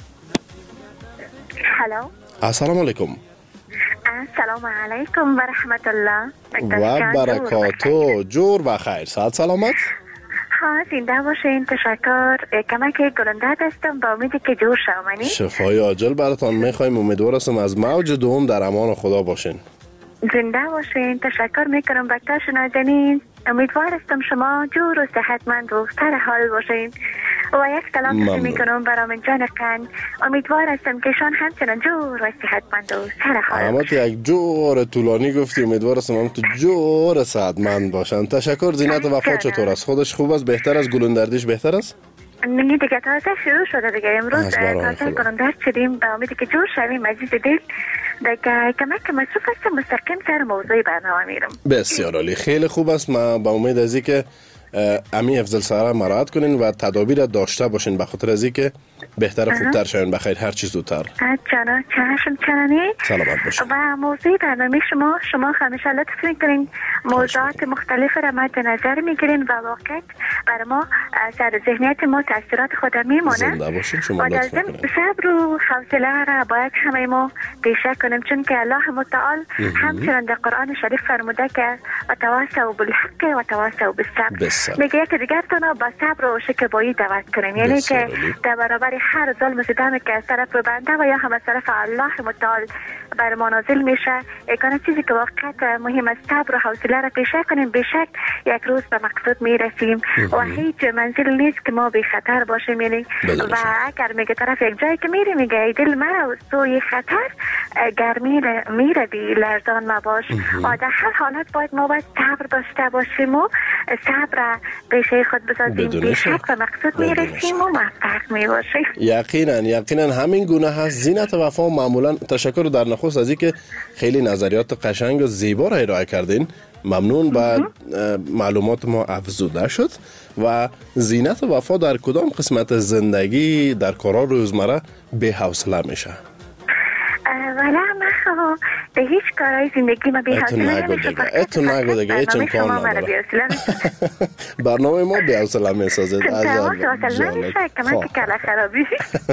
هلو. السلام علیکم. السلام علیکم و رحمت الله و برکاته. جور بخیر. صحت سلامت. ها زنده باشین. تشکر. کمک گلنده هستم با امیدی که جور شومانی. شفای عاجل براتان میخوایم. امیدوار هستم از موج دوم در امان خدا باشین. زنده باشین. تشکر میکنم بکتاش نازنین. امیدوار هستم شما جور و صحتمند و سر حال باشین و یک سلام میکنم برای من جانکن. امیدوار هستم که شان همچنان جور و صحتمند و سر حال اما یک جور طولانی گفتی. امیدوار هستم هم تو جور صحتمند باشن. تشکر. زینت وفا چطور است؟ خودش خوب است؟ بهتر از گلوندردیش بهتر است؟ نه دیگه تازه شروع شده دیگه. امروز تازه گلوندرد شدیم با امیدی که جور شویم عزیز دل. دیگه کمک که مصروف هستم مستقیم سر موضوع برنامه میرم. بسیار عالی. خیلی خوب است. ما با امید از اینکه امی افضل سره مراعات کنین و تدابیر داشته باشین به خاطر از اینکه بهتر خوبتر شوین. بخیر هر چیز زودتر. جانا چشم چنانی. سلامت باشین. و موضوع برنامه شما شما همیشه لطف میکنین موضوعات مختلف را مد نظر میگیرین و واقعا برای ما سر ذهنیت ما تاثیرات خود میمونه. زنده باشین. شما لطف کنین. صبر و حوصله را باید همه ما پیشه کنیم چون که الله متعال همچنان در قرآن شریف فرموده که و تواصوا بالحق و تواصوا بالصبر. میگه یک دیگرتان با صبر و شکیبایی دعوت کنیم، یعنی که در برابر هر ظلم ستمی که از طرف بنده و یا هم از طرف الله متعال بر ما نازل میشه، یگانه چیزی که واقعا مهم است صبر و حوصله را پیشه کنیم. بشک یک روز به مقصود میرسیم و هیچ منزل نیست که ما بی خطر باشیم، یعنی و اگر میگه طرف یک جایی که میری میگه ای دل مرا سوی خطر گرمی میره بی لرزان مباش و در هر حالت باید ما باید صبر داشته باشیم و صبر پیشه خود بسازیم، بشک به مقصود میرسیم و موفق میباشیم. یقینا یقینا همین گونه هست. زینت وفا معمولا تشکر در نخست از اینکه خیلی نظریات قشنگ و زیبا را ارائه کردین. ممنون. بعد معلومات ما افزوده شد. و زینت وفا در کدام قسمت زندگی در کارا روزمره به حوصله میشه؟ ولی من به هیچ کارهای زندگی ما به حوصله نمیشه. اتو نگو دیگه هیچ امکان نداره. برنامه ما به حوصله میسازه. تمام حوصله نمیشه که من که کلا خرابی.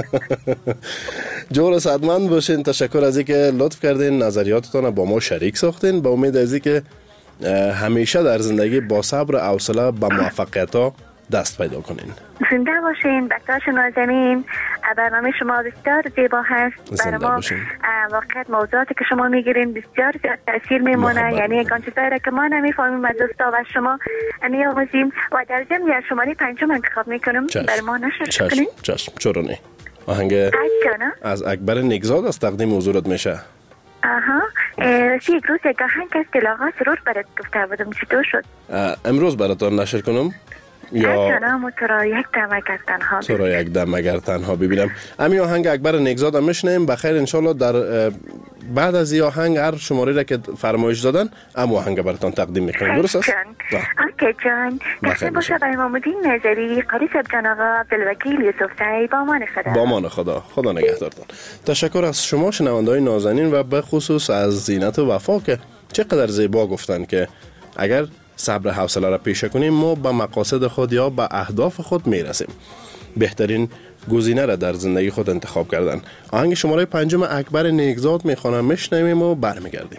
جور صدمند باشین. تشکر از اینکه لطف کردین نظریاتتان با ما شریک ساختین. با امید از اینکه همیشه در زندگی با صبر و حوصله به موفقیت ها دست پیدا کنین. زنده باشین. بچه‌ها نازنین، برنامه شما بسیار زیبا هست. برای ما واقعا موضوعاتی که شما میگیرین بسیار زیاد تاثیر میمونه، یعنی یکان چیزایی که ما نمیفهمیم از دوستا و شما میآموزیم و در ضمن یا شماره پنجم انتخاب میکنم برای ما نشر کنین. چشم چرا نه. آهنگ از اکبر نگزاد از تقدیم حضورت میشه. آها سی یک روز یک آهنگ است که لاغا سرور برات گفته بودم چطور شد؟ امروز براتون نشر کنم یا جنام تو را یک دم اگر تنها تو را یک دم اگر تنها ببینم. امی آهنگ اکبر نگزاد هم میشنیم. بخیر انشالله در بعد از این آهنگ هر شماره را که فرمایش دادن ام آهنگ براتون تقدیم میکنیم. درست است؟ اوکی جان. دسته باشه با امامالدین نظری، قاری صاحب جان آقا، عبدالوکیل یوسف سعی. با امان خدا. با امان خدا. خدا نگهدارتان. تشکر از شما شنونده‌های نازنین و به خصوص از زینت و وفا که چقدر زیبا گفتن که اگر صبر و حوصله را پیشه کنیم ما به مقاصد خود یا به اهداف خود میرسیم. بهترین گزینه را در زندگی خود انتخاب کردن. آهنگ شماره پنجم اکبر نگزاد میخوانم، میشنویم و برمیگردیم.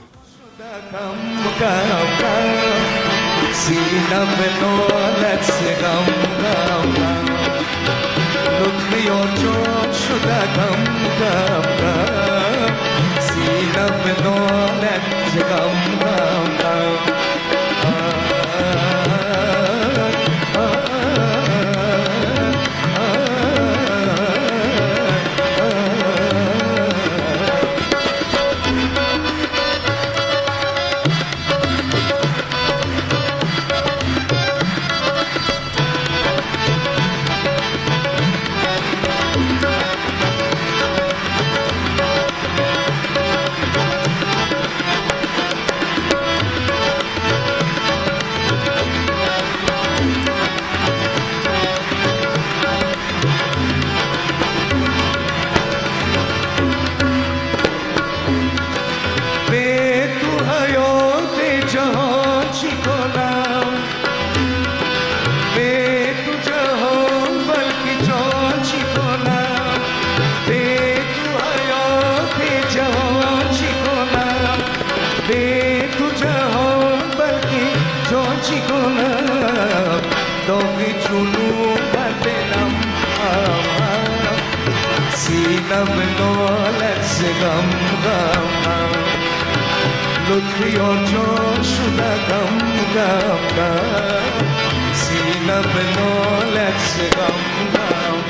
لطفی آنجا شده غم غم غم سینه به نالت غم غم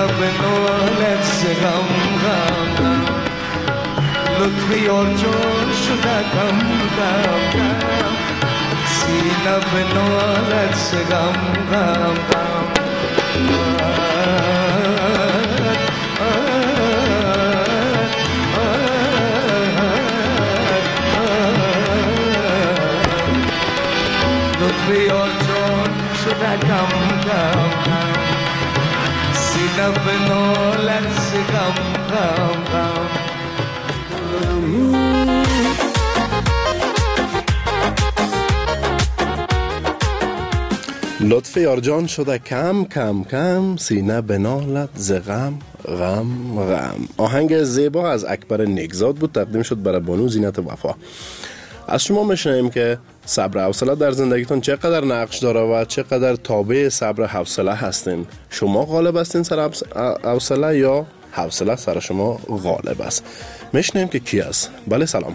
سینه به نالت زغم غم لطف یار جان شده کم کم سینه به نالت زغم غم غم لطف یار جان شده کم کم سینه به نالت زغم غم غم لطف یار جان شده کم کم کم سینه به نالت ز غم غم غم. آهنگ زیبا از اکبر نیکزاد بود، تقدیم شد برای بانو زینت وفا. از شما میشنیم که صبر و حوصله در زندگیتون چقدر نقش داره و چقدر تابع صبر و حوصله هستین. شما غالب هستین سر حوصله یا حوصله سر شما غالب است؟ میشنیم که کی است؟ بله سلام.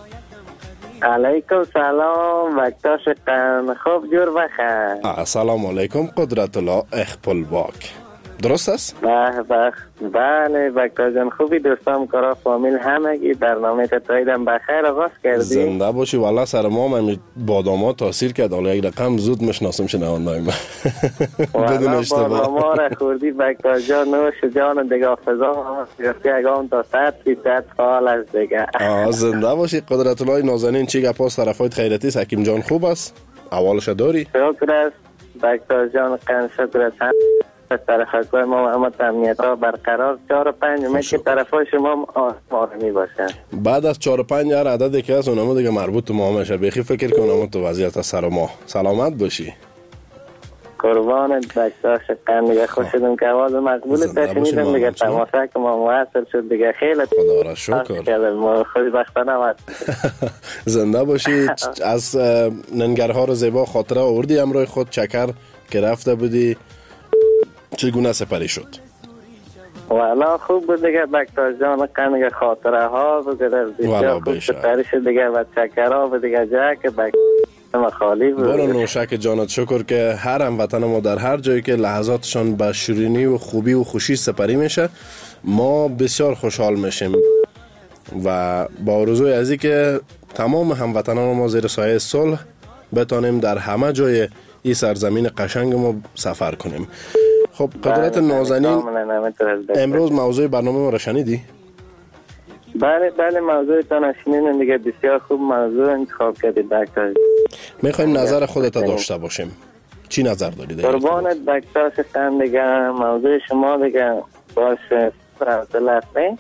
علیکم سلام، وقتاش قن خوب جور بخیر. سلام علیکم قدرت الله اخپلواک، درست است؟ به به بله وقتا جان خوبی، دوستان کارا فامیل همگی برنامه تاییدم بخیر آغاز کردی. زنده باشی. والله سر ما هم بادامات تاثیر کرد، حالا یک رقم زود میشناسم شنوندای من بدون اشتباه. باداما را خوردی وقتا جان، نوش جان دیگه فضا گرفتی اگام تا صد فیصد فعال است دیگه. آه زنده باشی قدرت الله نازنین. چی گپاس طرفای خیرتی است؟ حکیم جان خوب است؟ احوالش داری؟ شکر است وقتا جان، قن شکر است. طرف های ما اما امنیت ها برقرار چهار و پنج امید که طرف های شما آرامی باشن. بعد از چهار و پنج هر عددی که هست اونمو دیگه مربوط تو ما میشه. بخی فکر که اونمو تو وضعیت از سر ما. سلامت باشی. قربانت بکتاش قن دیگه خوشیدم که آواز مقبول تشنیدم دیگه، تماشا که ما موثر شد دیگه. خیلی خدا را شکر. ما خوشبختانه وقت زنده باشی. از ننگرها رو زیبا خاطره آوردی همراه خود، چکر که رفته بودی چگونه سپری شد؟ والا خوب بود دیگه بکتاش جان، قنگ خاطره ها بود بسیار خوب سپری شد دیگه و چکر ها بود دیگه جا که بکتاش خالی بود. برو نوشک جانت شکر که هر هموطن ما در هر جایی که لحظاتشان به شیرینی و خوبی و خوشی سپری میشه ما بسیار خوشحال میشیم و با آرزوی ازی که تمام هموطنان ما زیر سایه صلح بتانیم در همه جای این سرزمین قشنگ ما سفر کنیم. خب قدرت نازنین، امروز موضوع برنامه ما را شنیدی؟ بله بله موضوع تان شنیدم دیگه، بسیار خوب موضوع انتخاب کردی دکتر. میخوایم نظر خودت داشته باشیم. چی نظر داری دیگه؟ قربانت دکتر شدن دیگه، موضوع شما دیگه باشه حوصله است نه؟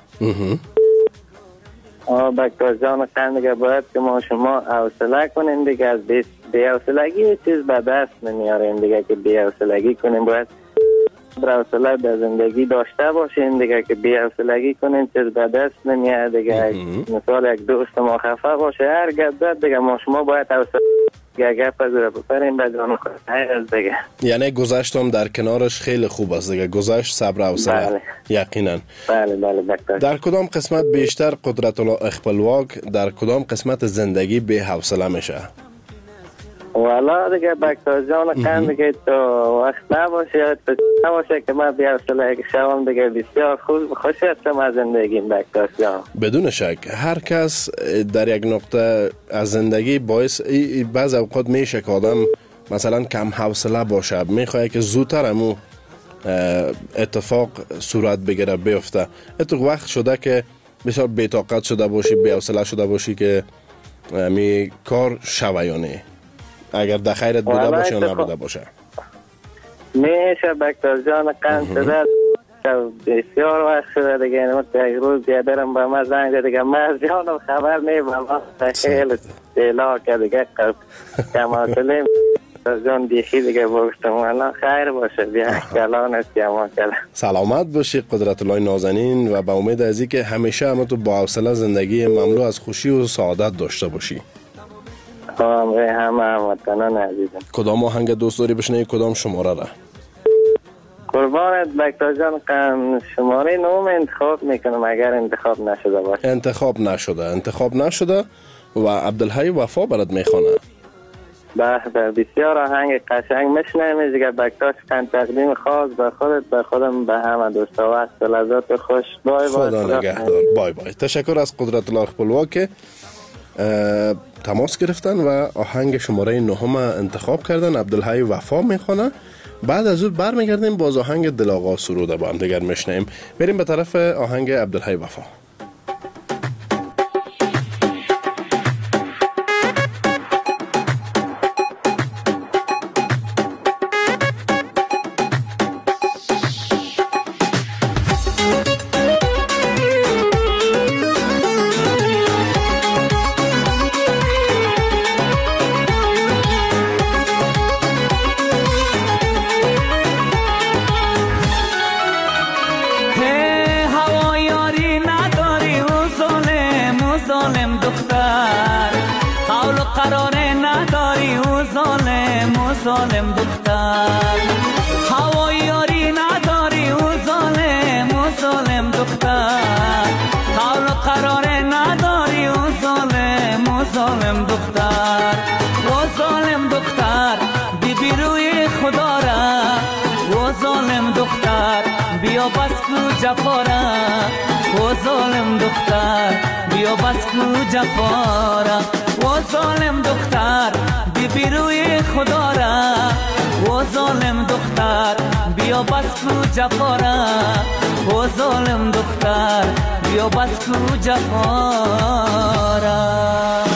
آه دکتر جان قند دیگه باید که ما شما حوصله کنیم دیگه، از بی حوصلگی چیز به دست نمیاریم دیگه که بی حوصلگی کنیم. باید حوصله در زندگی داشته باشیم دیگه که بی حوصلگی کنیم چیز به دست نمیاد دیگه. مثال یک دوست ما خفه باشه هر گپ زد دیگه ما شما باید حوصله گپ از رو بپریم به جان خود دیگه. یعنی گذشت هم در کنارش خیلی خوب است دیگه، گذشت صبر حوصله. بله. یقینا. بله بله بله. در کدام قسمت بیشتر قدرت الله اخپلواک در کدام قسمت زندگی بی حوصله میشه؟ والا دیگه بکتاش جان قند دیگه تو وقت نباشه تو نباشه که من بی حوصله شوم دیگه بسیار خوب خوش هستم از زندگیم بکتاش جان. بدون شک هر کس در یک نقطه از زندگی باعث بعض اوقات میشه که آدم مثلا کم حوصله باشه، میخواد که زودتر همو اتفاق صورت بگیره بیفته. اتفاق وقت شده که بسیار بی‌طاقت شده باشی، بی حوصله شده باشی که می کار شوه یا نه، اگر در خیرت بوده باشه یا نبوده باشه. میشه بکتاش جان قند شده بسیار وقت شده دیگه، مثل یک روز بیادرم به من زنگ ده دیگه مرز جانم خبر نیم به من خیلی دیلا که دیگه کم حاصله جان بیخی دیگه بگشتم الان خیر باشه بیا کلان است یا کلان. سلامت باشی قدرت الله نازنین و به امید ازی که همیشه همه تو با حوصله زندگی مملو از خوشی و سعادت داشته باشی. همه همه هموطنان عزیزم. کدام آهنگ دوست داری بشنوی، کدام شماره را؟ قربانت بکتاش جان شماره نوم انتخاب میکنم اگر انتخاب نشده باشه. انتخاب نشده انتخاب نشده و عبدالحی وفا برات میخونه. به به بسیار آهنگ قشنگ میشنیم دیگه. بکتاش کن تقدیم خاص به خودت، به خودم، به همه دوستا. وقت لذت خوش. بای بای. خدا نگهدار. بای بای. تشکر از قدرت الله خپلواک که تماس گرفتن و آهنگ شماره نهم انتخاب کردن. عبدالحی وفا میخونه. بعد از اون برمیگردیم باز آهنگ دلاغا سروده با هم دیگر میشنیم. بریم به طرف آهنگ عبدالحی وفا. ظالم دختر هوای یاری نداری و ظالم و ظالم دختر حال و قرار نداری و ظالم و ظالم دختر و ظالم دختر بی روی خدا را و ظالم دختر بیا بس کو جفا را و ظالم دختر بیا بس کو جفا را و ظالم دختر بی روی خدا را و ظالم دختر بیا بس کو جفا را و ظالم دختر بیا بس کو جفا را.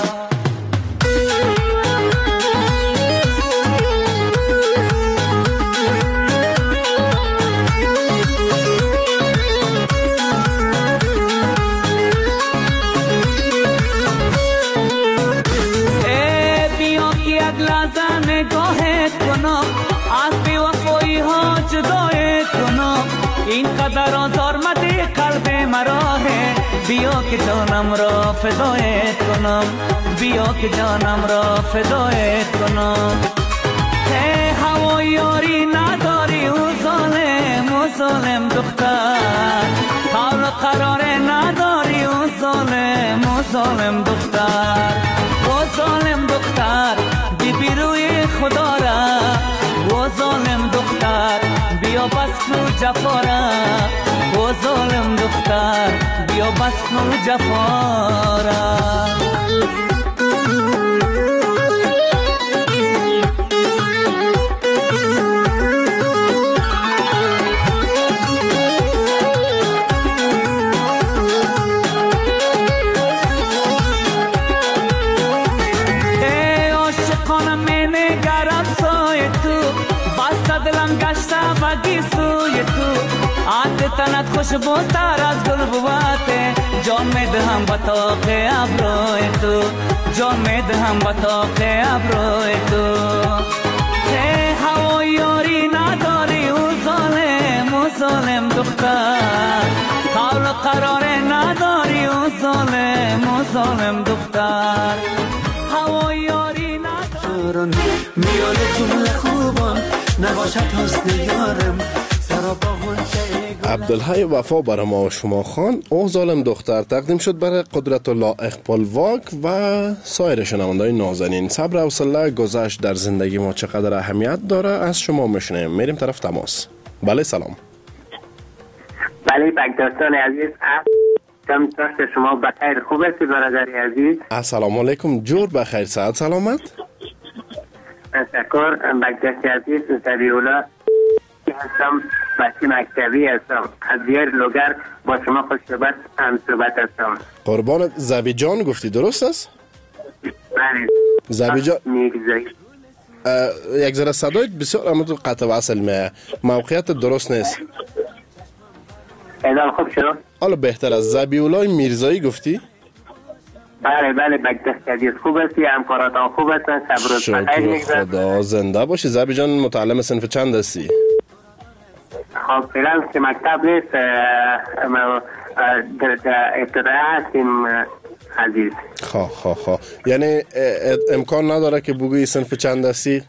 از بی وفایی ها جدایت کنم اینقدر آزار مده قلب مرا ہے بیا که جانم را فدایت کنم بیا که جانم را فدایت کنم ای هوای یاری نداری و ظالم و ظالم دختر حال و قرار نداری و ظالم و ظالم دختر و ظالم دختر بی روی خدا را و ظالم دختر بیا بس کو جفا را و ظالم دختر بیا بس کو جفا را. تنت خوشبوتر از گل بواته جان می دهم با طاق ابروی تو جان می دهم با طاق ابروی تو ای هوای یاری نداری و ظالم و ظالم دختر حال و قرار نداری و ظالم و ظالم دختر هوای یاری نداری میان جمله خوبان نباشد حسن یارم عبدالحی وفا برای ما و شما خان او ظالم دختر تقدیم شد برای قدرت الله اقبالواک و سایر شنونده‌های نازنین. صبر و حوصله گذشت در زندگی ما چقدر اهمیت داره از شما میشنیم. میریم طرف تماس. بله سلام. بله بگداستان عزیز کم تاشت شما بخیر خوب هستی برادری عزیز؟ السلام علیکم جور بخیر ساعت سلامت. تشکر بگداشت عزیز زبیولا هستم بچه مکتبی هستم از دیار لوگر با شما خوش صحبت هم صحبت هستم. قربانت زبی جان گفتی درست است؟ بله زبی جان میگذاری یک ذره صدایت بسیار اما تو قطع وصل میه موقعیت درست نیست. ایدان خوب شد؟ حالا بهتر از زبیولای میرزایی گفتی؟ بله بله بگداشت عزیز خوب هستی همکاراتان خوب هستن صبروز بخیر میگذار خدا زنده باشی. زبی جان متعلم صنف چند هستی؟ خب فعلا که مکتب نیست در ابتدای هستیم عزیز. خواه خواه خواه یعنی امکان نداره که بگویی صنف چند هستی؟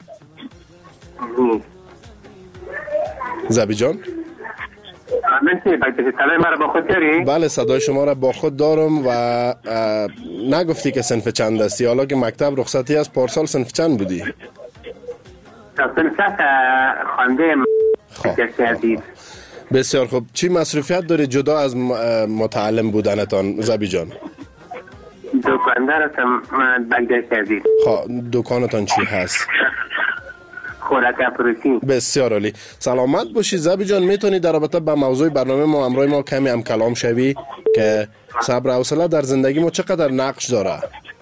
بله صدای شما را با خود دارم و نگفتی که صنف چند هستی، حالا که مکتب رخصتی است پارسال صنف چند بودی؟ صنف خوانده کردید. بسیار خوب. چی مصروفیت داری جدا از متعلم بودنتان زبی جان؟ دکاندار هستم بگدر کردید. خب دکانتان چی هست؟ خوراک فروشی. بسیار عالی. سلامت باشی زبی جان. میتونی در رابطه با موضوع برنامه ما امروز ما کمی هم کلام شوی که صبر و حوصله در زندگی ما چقدر نقش داره؟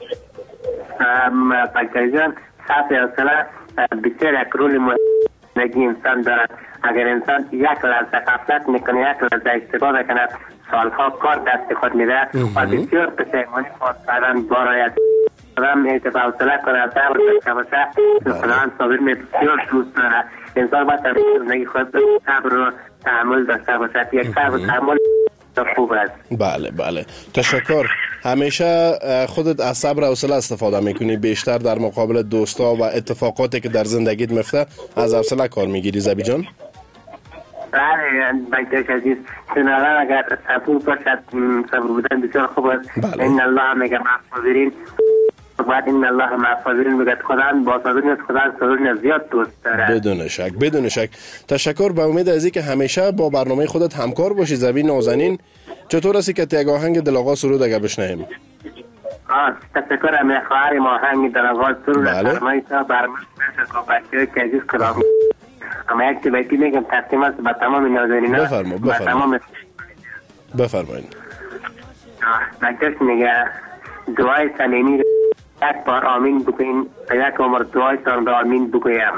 بگدر جان صبر و حوصله بسیار یک رول مهم زندگی انسان دارد. اگر انسان یک لحظه غفلت میکنه، یک لحظه اشتباه میکنه، سالها کار دست خود میده و بسیار پشیمانی خود کردن باید آدم اتفاق حوصله کنه، صبر داشته باشه. خداوند صابر می بسیار دوست داره. انسان باید در زندگی خود صبر و تحمل داشته باشه. یک صبر و تحمل خوب است. بله بله تشکر. همیشه خودت از صبر و حوصله استفاده میکنی، بیشتر در مقابل دوستا و اتفاقاتی که در زندگیت میفته از حوصله کار میگیری زبی جان؟ بله بایدش عزیز، چون آدم اگر صبور باشد، صبر بودن بسیار خوب است. این الله میگه معصوبرین، بعد این الله معصوبرین میگه خداوند با صابرین خداوند صابرین زیاد دوست داره. بدون شک بدون شک. تشکر. به امید از اینکه همیشه با برنامه خودت همکار باشی زبی نازنین. چطور است که یک آهنگ دل‌آغاز سرود اگر بشنویم؟ آه تشکر. امی خواهر ما آهنگ دل‌آغاز سرود فرمایی تا برنامه با بچه‌های که عزیز کلام. اما یک بیتی میگم تقدیم است به تمام ناظرین. بفرما بفرما بفرمایید. بگدش میگه دعای سلیمی یک بار آمین بگوین، یک عمر دعای تان را آمین بگویم.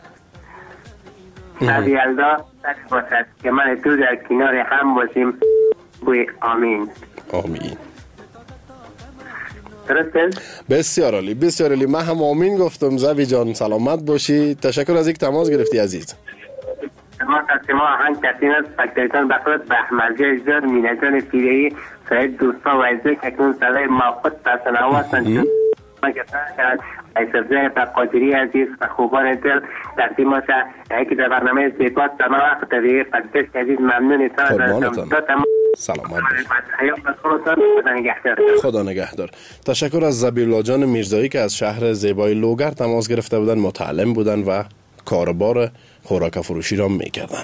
شب یلدا سک باشد که من تو در کنار هم باشیم، بگوی آمین. آمین. درسته؟ بسیار عالی بسیار عالی. من هم آمین گفتم. زبی جان سلامت باشی. تشکر از اینکه تماس گرفتی عزیز. ما تقسیما آهنگ تقدیم است فکتریتان بخورد به احمدی اجزار مینجان پیرهی ساید دوستان و عزیزه که اکنون صدای ما خود پسن هواستند چون ما گفتن شد ایسرزه بقادری عزیز و خوبان دل تقدیم است یکی در برنامه زیبات در وقت دیگه فکتش عزیز ممنون خدمانتان. سلامت خدا نگهدار. تشکر از زبی‌الله جان میرزایی که از شهر زیبای لوگر تماس گرفته بودن، متعلم بودن و کاربار خوراک فروشی را میکردن.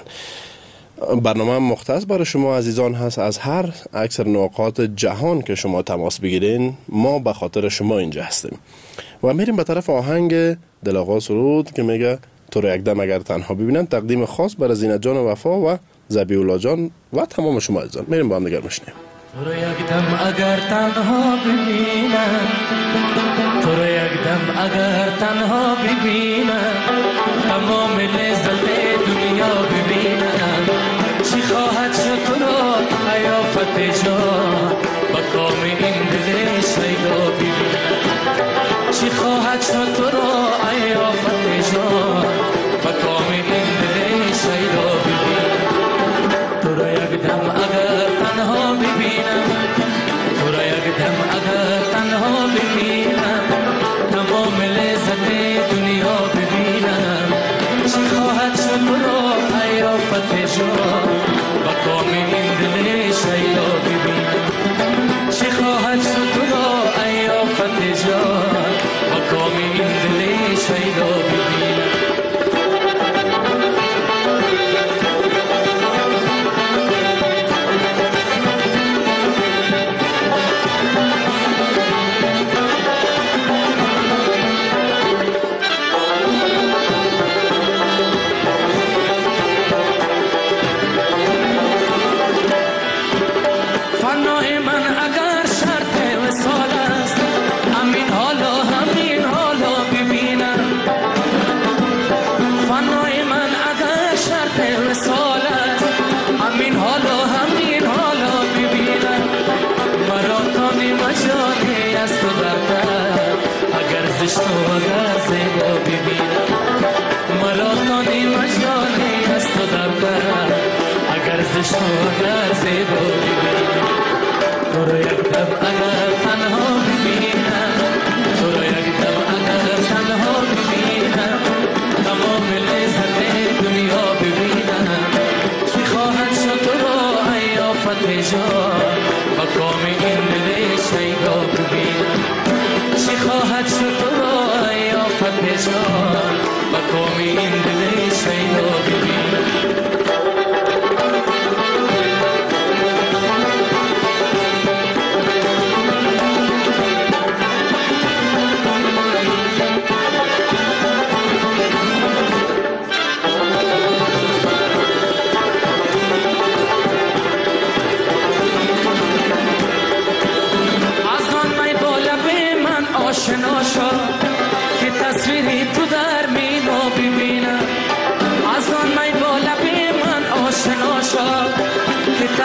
برنامه مختص برای شما عزیزان هست. از هر اکثر نقاط جهان که شما تماس بگیرین ما به خاطر شما اینجا هستیم و میریم به طرف آهنگ دل‌آغاز سرود که میگه تو رو یک دم اگر تنها ببینن. تقدیم خاص برای زینت جان وفا و زبی‌الله جان و تمام شما عزیزان. میریم با هم دیگر بشنویم. تو رو یک دم اگر تنها ببینم، تو رو یک دم اگر تنها ببینم، تمام لذت دنیا ببینم. چی خواهد شد تو را حیافت جان، با کام این دل شیدا ببینم. چی خواهد شد تو را حیافت جان، با کام این دل شیدا ببینم. تو را یک دم اگر تنها ببینم، تو را یک دم اگر تنها ببینم، تمام لذت دنیا ببینم. چی خواهد شد تو را حیافت جان، با کام این دل شیدا ببینم. چی خواهد شد تو را حیافت جان، با کام این دل شیدا ببینم. تو را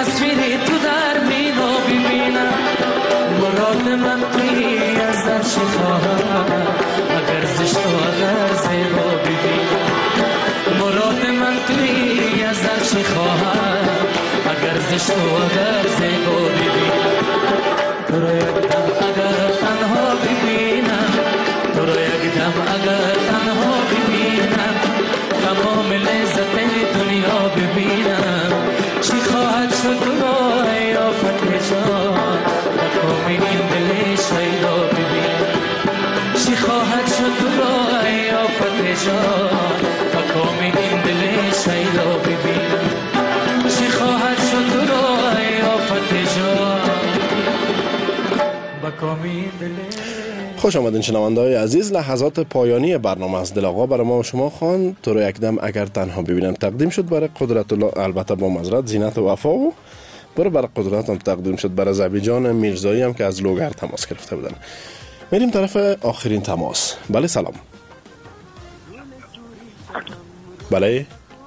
تصویری تو در مینا ببینم مراد من توی از در چی خواهم اگر زشت و اگر زیبا ببینم مراد من توی از در چی خواهم اگر زشت و اگر زیبا ببینم تو رو یک دم اگر تنها ببینم تو رو یک دم اگر تنها ببینم تمام لذت دنیا ببینم چی خواهد شد تو را ای آفت جان بکام این دل شیدا ببینم چی خواهد شد تو را ای آفت جان بکام این دل شیدا ببینم چی خواهد شد تو را ای آفت جان بکام این دل. خوش آمدین شنونده‌های عزیز. لحظات پایانی برنامه از دل آقا برای ما و شما خوان تو رو یک دم اگر تنها ببینم تقدیم شد برای قدرت الله، البته با معذرت زینت و وفا، و برای برای قدرت هم تقدیم شد برای زبی جان میرزایی هم که از لوگر تماس گرفته بودن. میریم طرف آخرین تماس. بله سلام. بله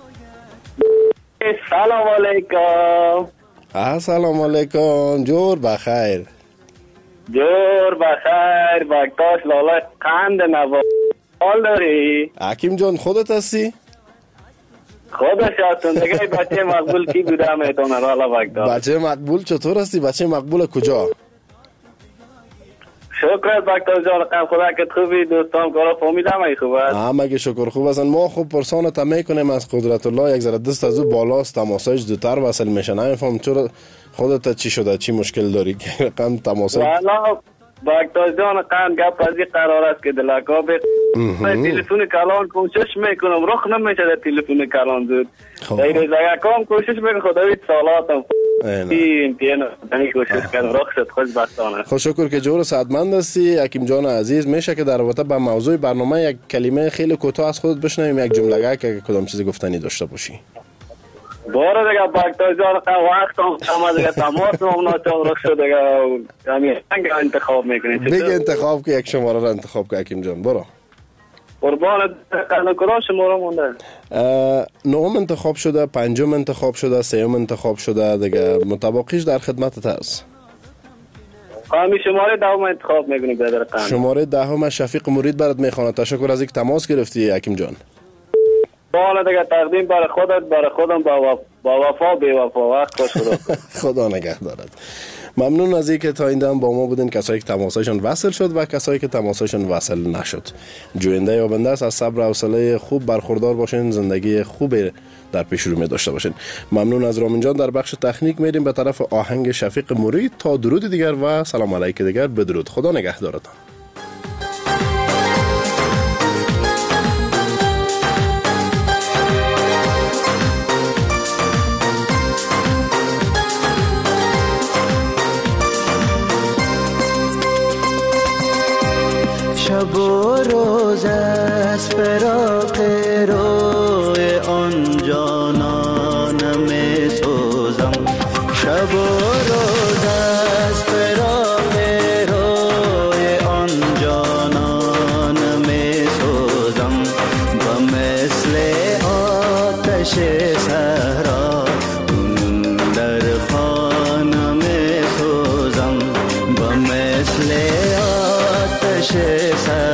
سلام علیکم. السلام علیکم. جور بخیر. جور بخیر. بکتاش لاله قند نوا حال داری؟ حکیم جان خودت هستی؟ خودش هستم دیگه. بچه مقبول کی بوده میتونه رالا بکتاش. بچه مقبول چطور هستی؟ بچه مقبول کجا؟ شکر بکتاش جان قند خدا که خوبی. دوستان کارا فهمیدم ای خوب است؟ همه که شکر خوب هستن. ما خوب پرسانت میکنیم از قدرت الله یک ذره دست از او بالاست، تماسایش زودتر وصل میشه. نمیفهم چرا خودت چی شده، چی مشکل داری که رقم تماس؟ والا بکتاش جان قند گپ از این قرار است که دلکا به تلفن کلان کوشش میکنم رخ نمیشه در تلفن کلان زود. در یکم کوشش میکنم خدای سالاتم امتحان دنی کوشش کردم رخ شد خوشبختانه. خوش شکر که جور سعادتمند هستی حکیم جان عزیز. میشه که در رابطه با موضوع برنامه یک کلمه خیلی کوتاه از خودت بشنویم، یک جمله که کدام چیزی گفتنی داشته باشی؟ باره دیگه بکتاش جان وقت هم دیگه تماس هم ناچار رخ شد دیگه. همین انتخاب میکنید دیگه انتخاب که یک شماره را انتخاب که حکیم جان. برو قربان کدام شماره مونده؟ نهم انتخاب شده، پنجم انتخاب شده، سوم انتخاب شده دیگه. متباقیش در خدمتت هست. همین شماره دهم انتخاب میکنید برادر قند. شماره دهم شفیق مرید برات میخوانه. تشکر از اینکه تماس گرفتی حکیم جان. بالا دیگه تقدیم برای خودت برای خودم با با وفا بی وفا. وقت خوش خدا. خدا نگه دارد. ممنون از اینکه تا این دم با ما بودین، کسایی که تماسایشون وصل شد و کسایی که تماسایشون وصل نشد. جوینده یابنده است. از صبر و حوصله خوب برخوردار باشین، زندگی خوبی در پیش رو می داشته باشین. ممنون از رامین جان. در بخش تکنیک میریم به طرف آهنگ شفیق مرید. تا درود دیگر و سلام علیک دیگر. بدرود. خدا نگه دارد. شب و روز از فراق روی آن جانان می سوزم. شب و روز از فراق روی آن جانان می سوزم. و مثل آتش صحرا در خانه می سوزم. و مثل آتش صحرا